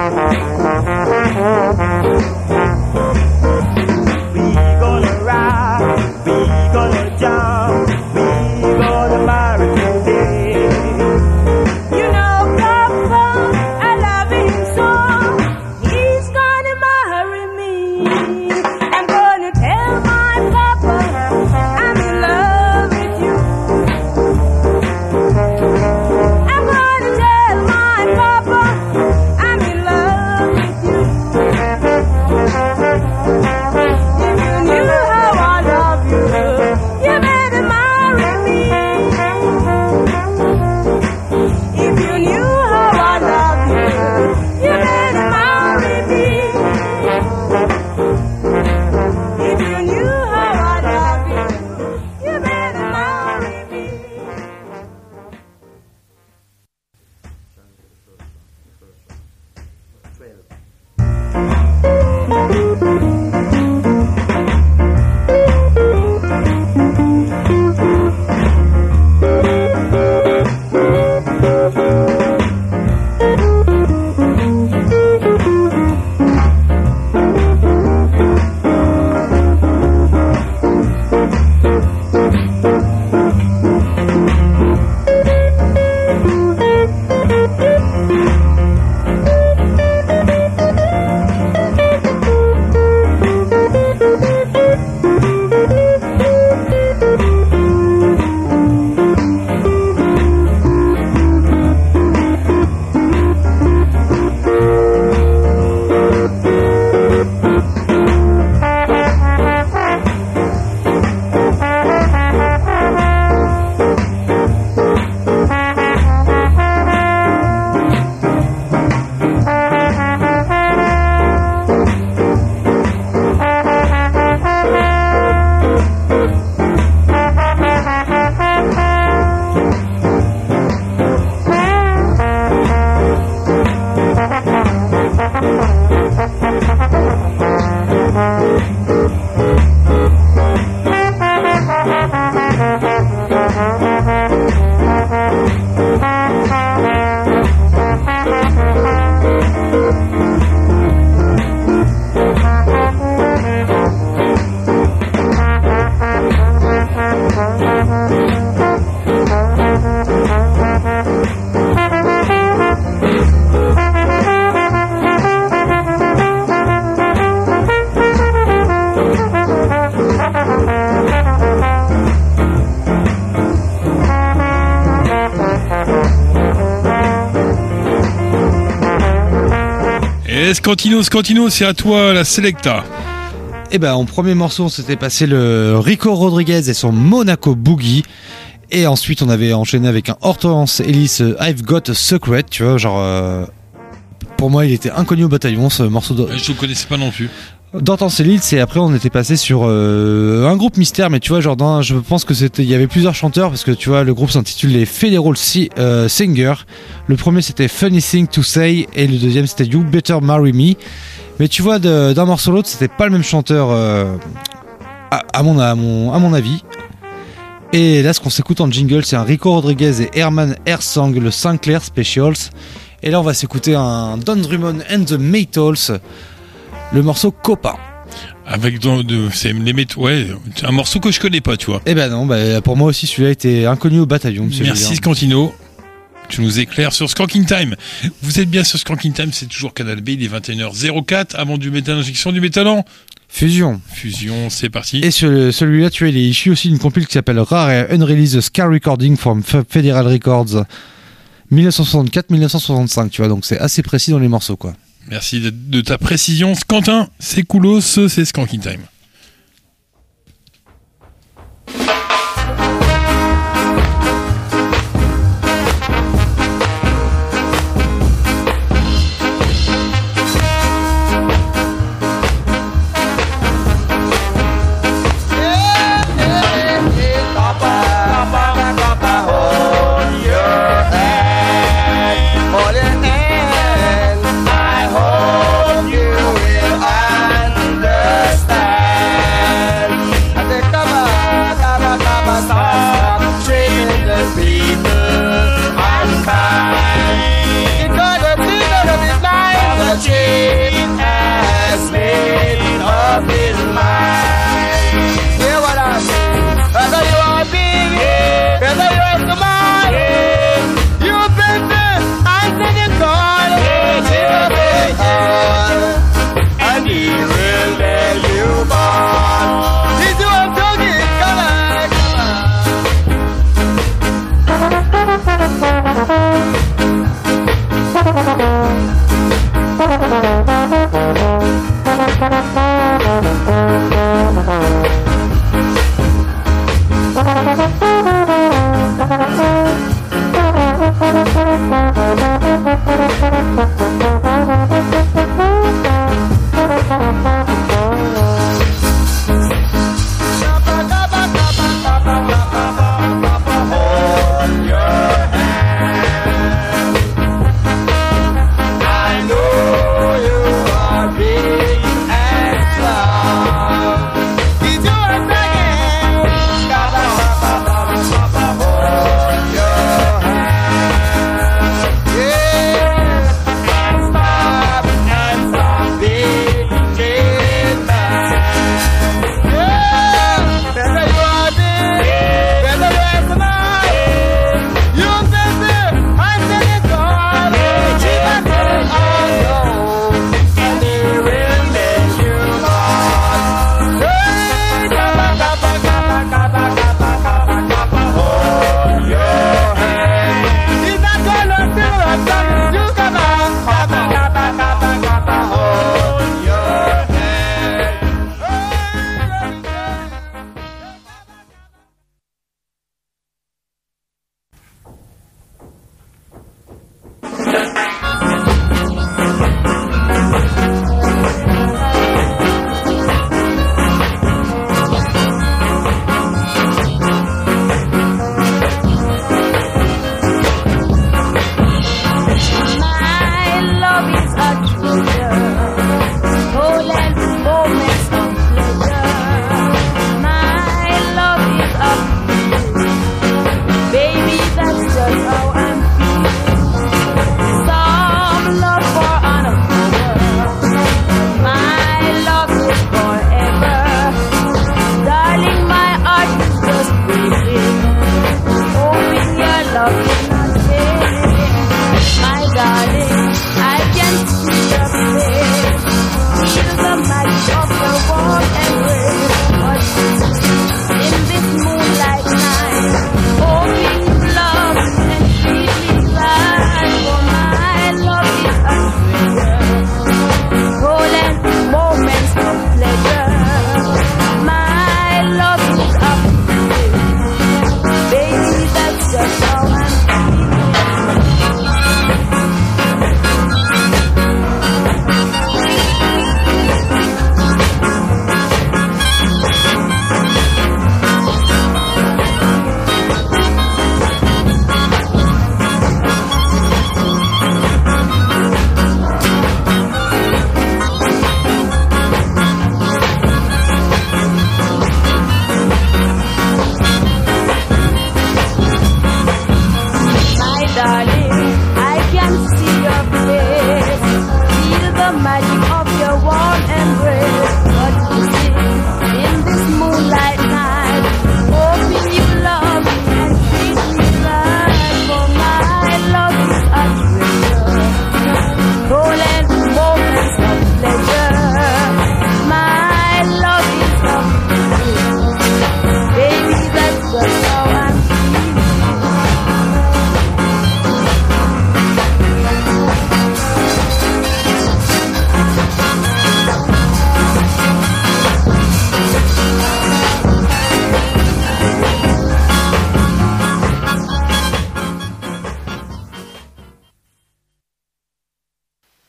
We gonna ride, we gonna jump, we gonna marry today. You know, Papa, I love him so. He's gonna marry me. I'm gonna tell my Papa I'm in love with you. I'm gonna tell my Papa I'm in love with you. If you knew how I love you, you better marry me. If you knew how I love you, you better marry me. If you knew how I love you, you better marry me. Et Scantino, Scantino, c'est à toi la Selecta. Et ben en premier morceau on s'était passé le Rico Rodriguez et son Monaco Boogie. Et ensuite on avait enchaîné avec un Hortense Ellis I've Got a Secret, tu vois, genre euh, pour moi il était inconnu au bataillon ce morceau de... Je ne connaissais pas non plus. D'Hortense Ellis, et après on était passé sur euh, un groupe mystère, mais tu vois genre dans, je pense que c'était, il y avait plusieurs chanteurs parce que tu vois le groupe s'intitule les Federal si, euh, Singers. Le premier c'était Funny Thing to Say et le deuxième c'était You Better Marry Me. Mais tu vois de, d'un morceau à l'autre c'était pas le même chanteur euh, à, à, mon, à, mon, à mon avis. Et là ce qu'on s'écoute en jingle c'est un Rico Rodriguez et Herman Ersang, le Sinclair Specials. Et là on va s'écouter un Don Drummond and the Maytals, le morceau Copain. Avec de, de c'est les métaux, ouais, un morceau que je connais pas, tu vois. Eh ben non, bah pour moi aussi celui-là était inconnu au bataillon. Monsieur Merci Julien. Scantino. Tu nous éclaires sur Skanking Time. Vous êtes bien sur Skanking Time, c'est toujours Canal B, il est vingt et une heures zéro quatre, avant du métal injection, du métallant. Fusion. Fusion, c'est parti. Et ce, celui-là, tu vois, il est issu aussi d'une compile qui s'appelle Rare et Unreleased Scar Recording from Federal Records dix-neuf cent soixante-quatre dix-neuf cent soixante-cinq, tu vois, donc c'est assez précis dans les morceaux, quoi. Merci de, de ta précision, Quentin. C'est coolos, c'est Skanking Time. I hope you will understand.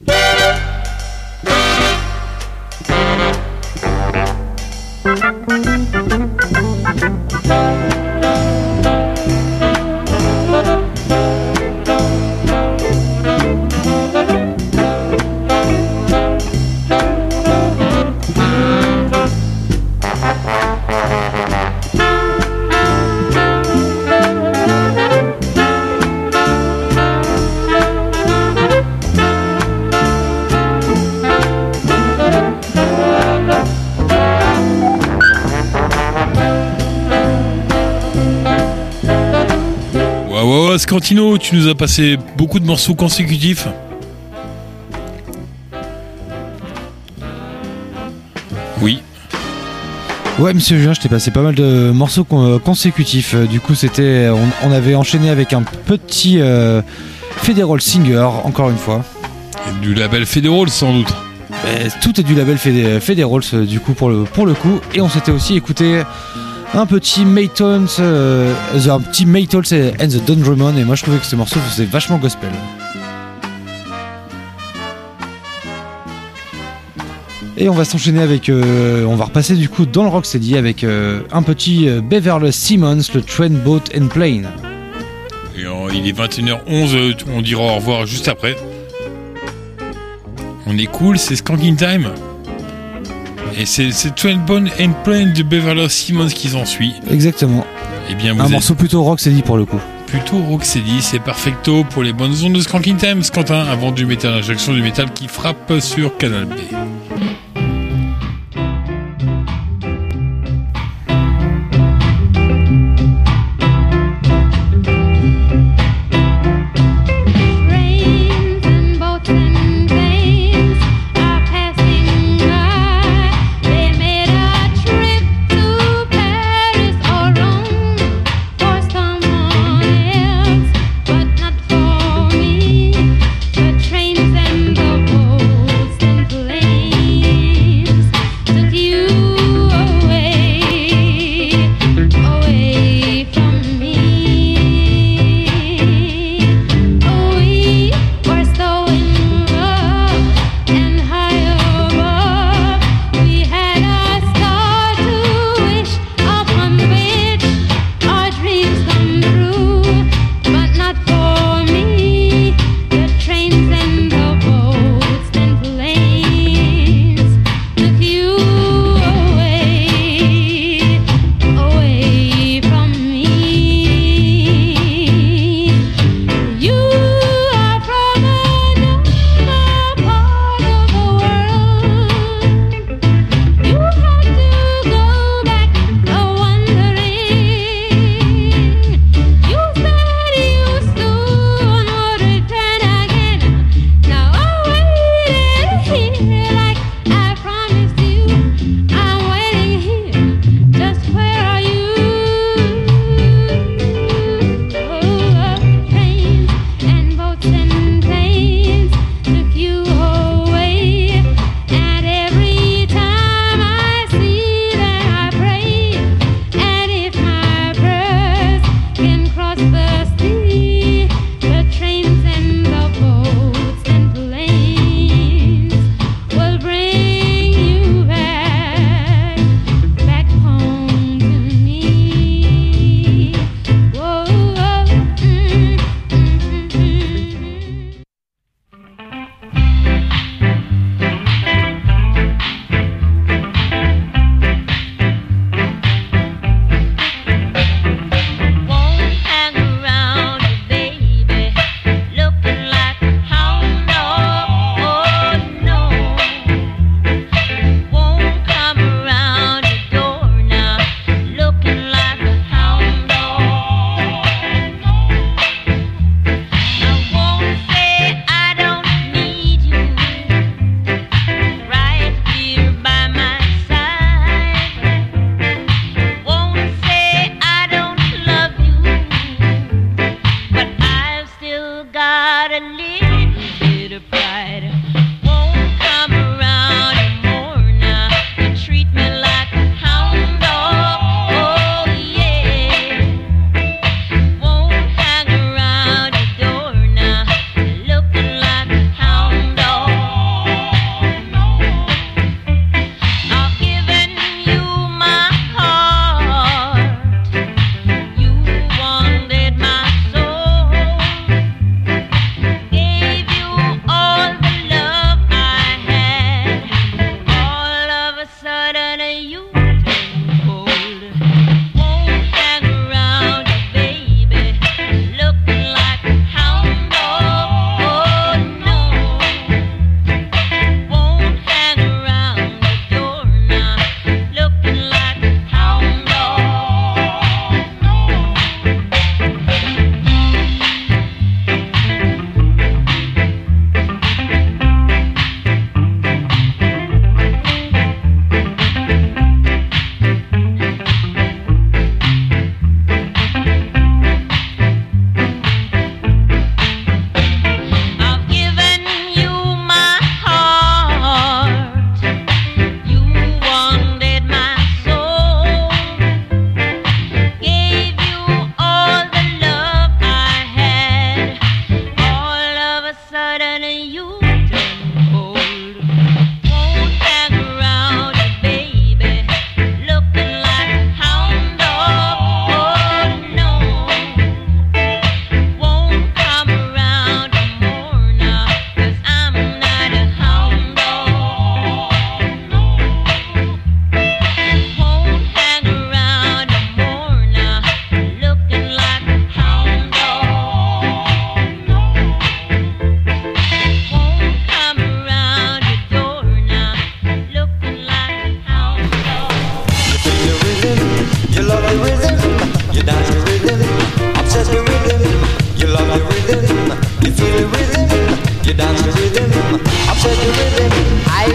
Scantino, tu nous as passé beaucoup de morceaux consécutifs. Oui. Ouais, monsieur Julien, je t'ai passé pas mal de morceaux con- consécutifs. Du coup, c'était, on, on avait enchaîné avec un petit euh, Federal Singer, encore une fois. Et du label Federal, sans doute. Mais tout est du label Fede- Federal, du coup, pour le, pour le coup. Et on s'était aussi écouté un petit Maytals, euh, un petit Maytals and the Don Drummond, et moi je trouvais que ce morceau faisait vachement gospel. Et on va s'enchaîner avec, euh, on va repasser du coup dans le Rocksteady avec euh, un petit euh, Beverly Simmons, le Train, Boat and Plane. Et euh, il est vingt et une heures onze, on dira au revoir juste après. On est cool, c'est Skanking Time. Et c'est, c'est Train, Boat and Plane de Beverly Simmons qui s'en suit. Exactement. Et bien vous un êtes morceau plutôt Rocksteady pour le coup. Plutôt Rocksteady, c'est perfecto pour les bonnes ondes de Skanking Time, Scantin, avant du métal, injection du métal qui frappe sur Canal B. Trains and the boats and planes.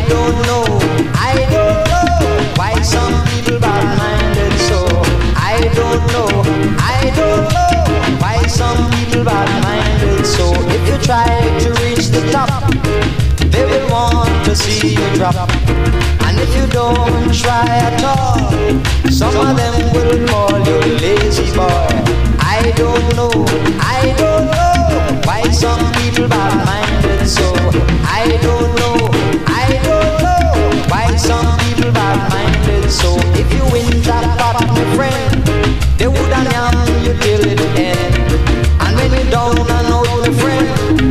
don't know, I don't know why some people bad-minded so. I don't know, I don't know why some people bad-minded so. If you try to reach the top, they will want to see you drop. And if you don't try at all, some of them will call you lazy boy. I don't know, I don't know why some people bad-minded so. I don't know, I don't know why some people bad-minded so. If you win jackpot, my friend, they would have yam you till it end. And when you down and out, my friend,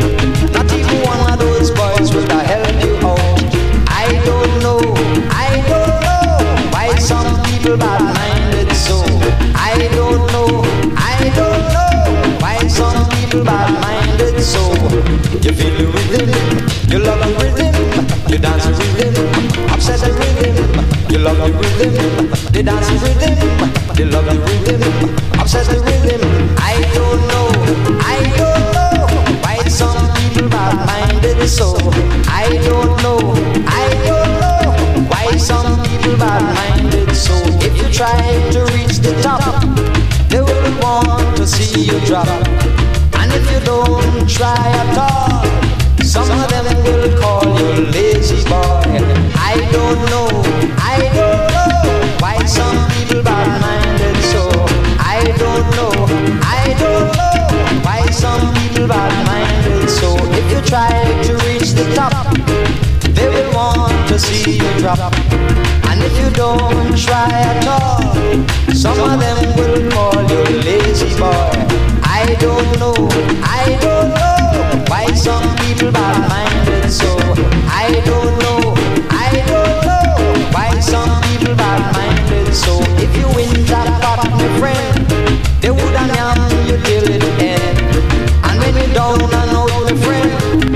not even one of those boys would have helped you out. I don't know, I don't know why some people bad-minded so. I don't know, I don't know why some people bad-minded so. You feel the rhythm, you love the rhythm, you dance the rhythm, upset the rhythm. You love the rhythm, they dance the rhythm, they love the rhythm, upset the rhythm. I don't know, I don't know why some people bad-minded so. I don't know, I don't know why some people bad-minded so. If you try to reach the top, they will want to see you drop. And if you don't try at all, some of them will call you lazy boy. I don't know, I don't know why some people bad-minded so. I don't know, I don't know why some people bad-minded so. If you try to reach the top, they will want to see you drop. And if you don't try at all, some of them will call you lazy boy. I don't know, I don't know why some people bad-minded so. I don't know, I don't know why some people bad-minded so. If you win jackpot, my friend, they would have yam you till it end. And when you down and out, my friend,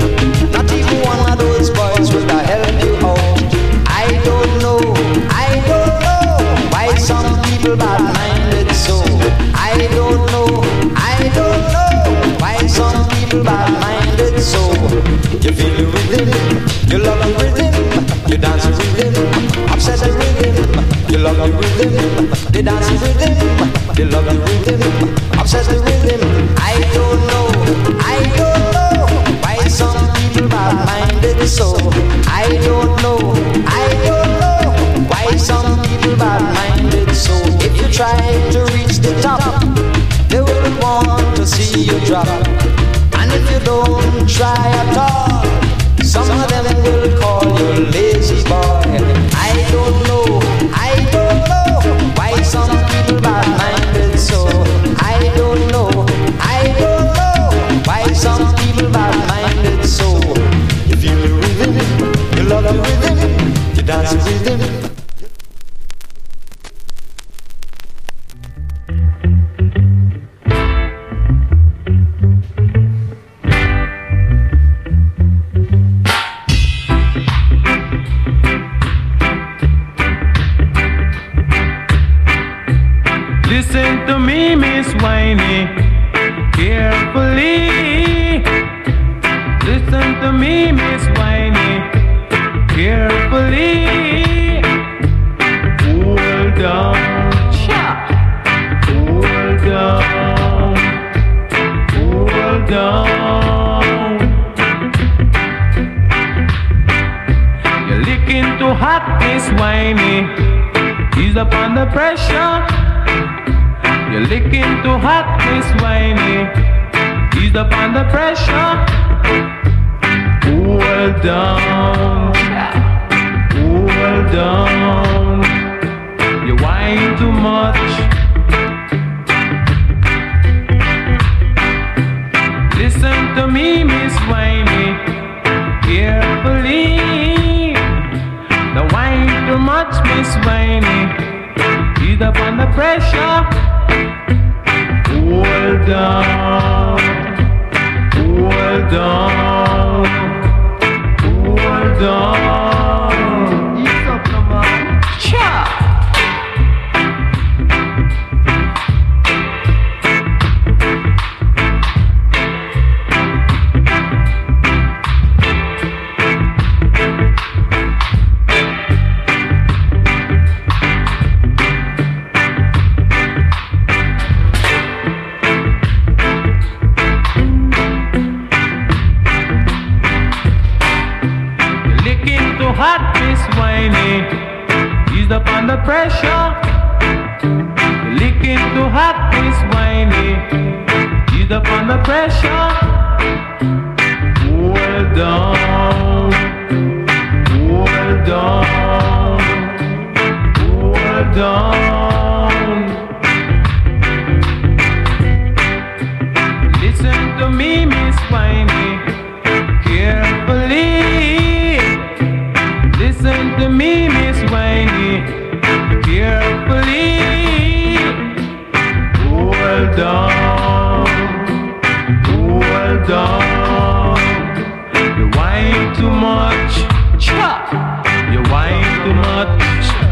not even one of those boys would have helped you out. I don't know, I don't know why some people bad-minded so. I don't know, I don't know why some people bad-minded so. You feel the rhythm, you love the rhythm, you dance the rhythm, upset the rhythm. You love the rhythm, they dance the rhythm, they love the rhythm, upset the rhythm. I don't know, I don't know why some people bad-minded so. I don't know, I don't know why some people bad-minded so. If you try to reach the top, they will want to see you drop. And if you don't try at all, some of them will call you lazy boy. I don't know, I don't know why some people bad-minded so. I don't know, I don't know why some people bad-minded so. You feel the rhythm, you love the rhythm, you dance the rhythm. Listen to me, Miss Whiny, carefully. Listen to me, Miss Whiny, carefully. Hold down, hold down, hold down. You're licking too hot, Miss Whiny. Ease up under pressure. You're licking too hot, Miss Whiny. Ease up under pressure. Hold down, hold down. You whine too much. Listen to me, Miss Whiny, carefully. Don't whine too much, Miss Whiny. Ease up under pressure. Hold down, hold down, hold down. Ease up, come on. Cha! too hot, Miss Whiny. Ease up under pressure. You're licking too hot, Miss Whiny. Ease up under pressure. Hold on. Hold on. Hold on. Listen to me, Miss Whiny, carefully. Listen to me, Miss Whiny, carefully. Hold on, hold on. You whine too much, cha. You whine too much.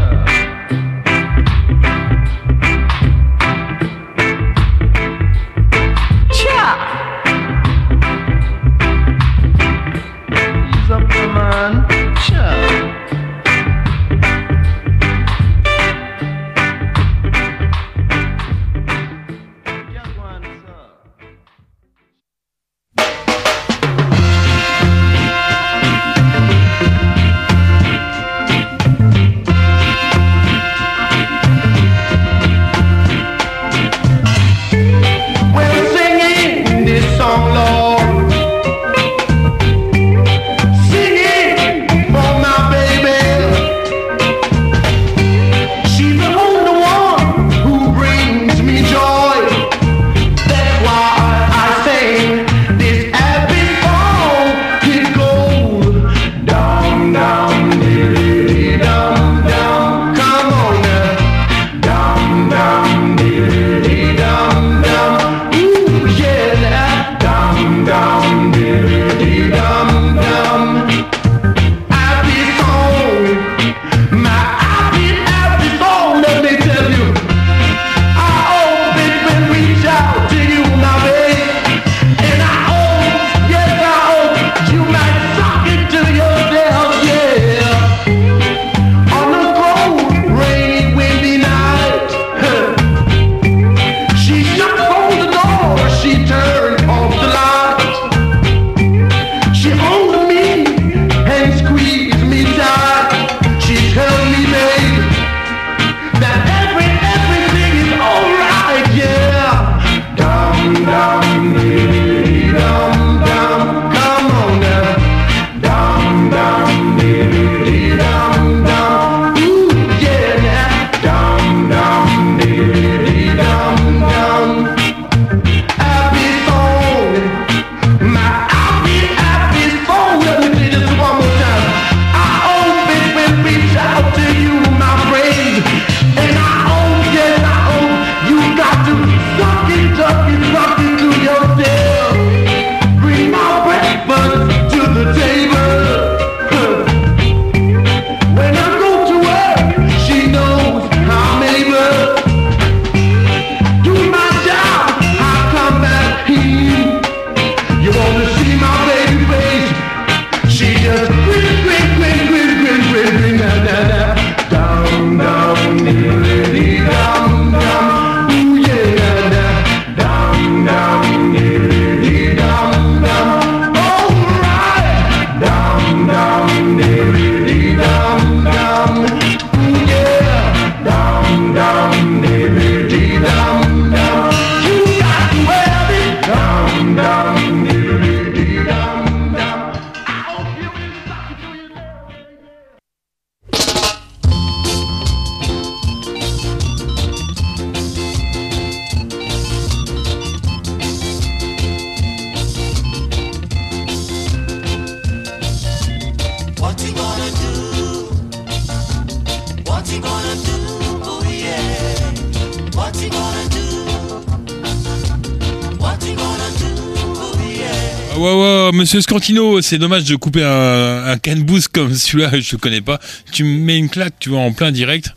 Ouais, ouais, monsieur Scantino, c'est dommage de couper un, un Ken Booth comme celui-là, je connais pas. Tu me mets une claque, tu vois, en plein direct.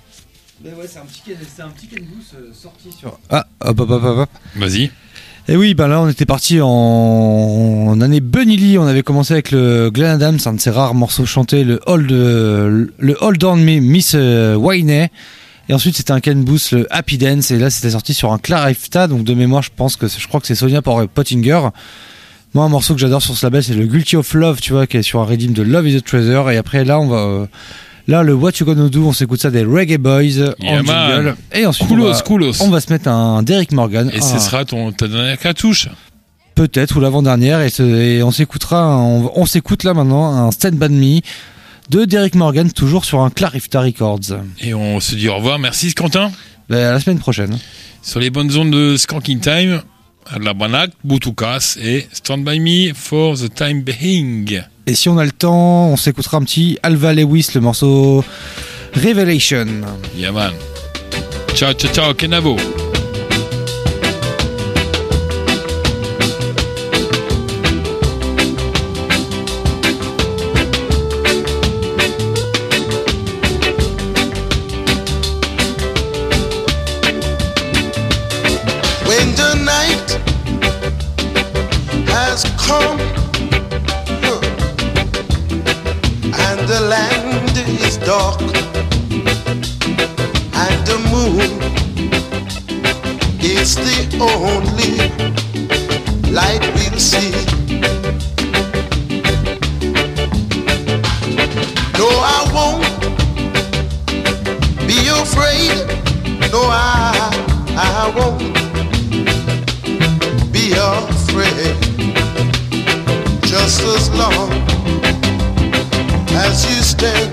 Ben ouais, c'est un petit, c'est un petit Ken Booth euh, sorti sur. Ah, hop, hop, hop, hop, hop. Vas-y. Et oui, ben là, on était parti en, en année Bunny Lee. On avait commencé avec le Glenn Adams, un de ses rares morceaux chantés, le Hold, le Hold On Me, Miss Whiny. Et ensuite, c'était un Ken Booth, le Happy Dance. Et là, c'était sorti sur un Clarifta. Donc, de mémoire, je pense que je crois que c'est Sonia Pottinger. Moi, un morceau que j'adore sur ce label, c'est le Guilty of Love, tu vois, qui est sur un redeem de Love is a Treasure. Et après, là, on va, euh, là, le What You Gonna Do, on s'écoute ça des Reggae Boys Yeah, en man. jingle. Et ensuite, Coolos, on, va, coolos. on va se mettre un Derrick Morgan. Et un- ce sera ton, ta dernière cartouche. peut-être, ou l'avant-dernière. Et, ce- et on s'écoutera, un- on, on s'écoute là maintenant un Stand By Me de Derrick Morgan, toujours sur un Clarifta Records. Et on se dit au revoir. Merci, Quentin. Ben, à la semaine prochaine. Sur les bonnes ondes de Skanking Time, Adlabanak, Boutoukas et Stand By Me for the Time Being. Et si on a le temps, on s'écoutera un petit Alva Lewis, le morceau Revelation. Yeah, man. Ciao, ciao, ciao, Kenavo. When the night has come huh, and the land is dark and the moon is the only light we'll see. No, I won't be afraid. No, I, I won't be afraid. Just as long as you stand,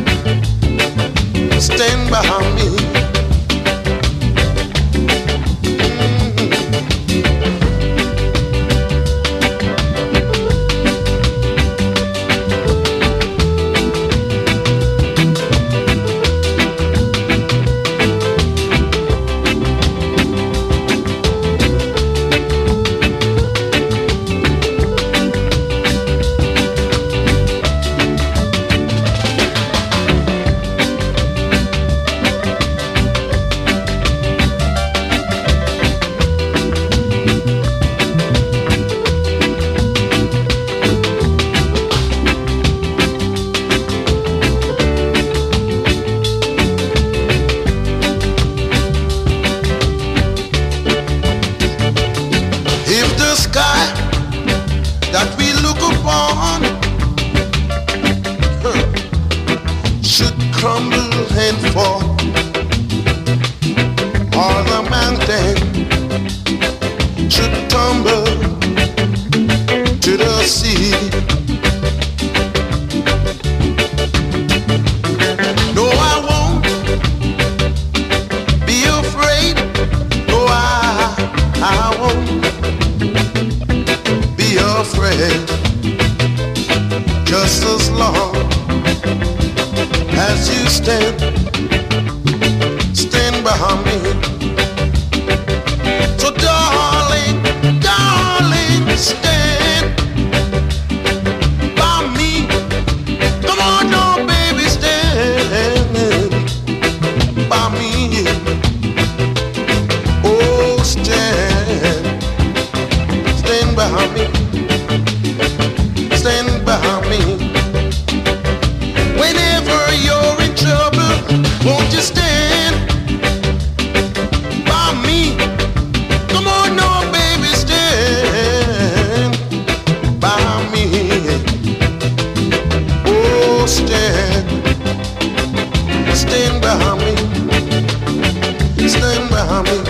stand behind me. If the sky that we look upon huh, should crumble and fall, or the mountain should tumble to the sea, no, I won't be afraid. No, I, I won't be afraid. Just as long as you stand, stand behind me. So darling, darling, stand by me. Come on, no baby, stand by me. Oh, stand, stand behind me. Stand behind me. Whenever you're in trouble, won't you stand by me? Come on, no baby, stand by me. Oh, stand, stand behind me. Stand behind me.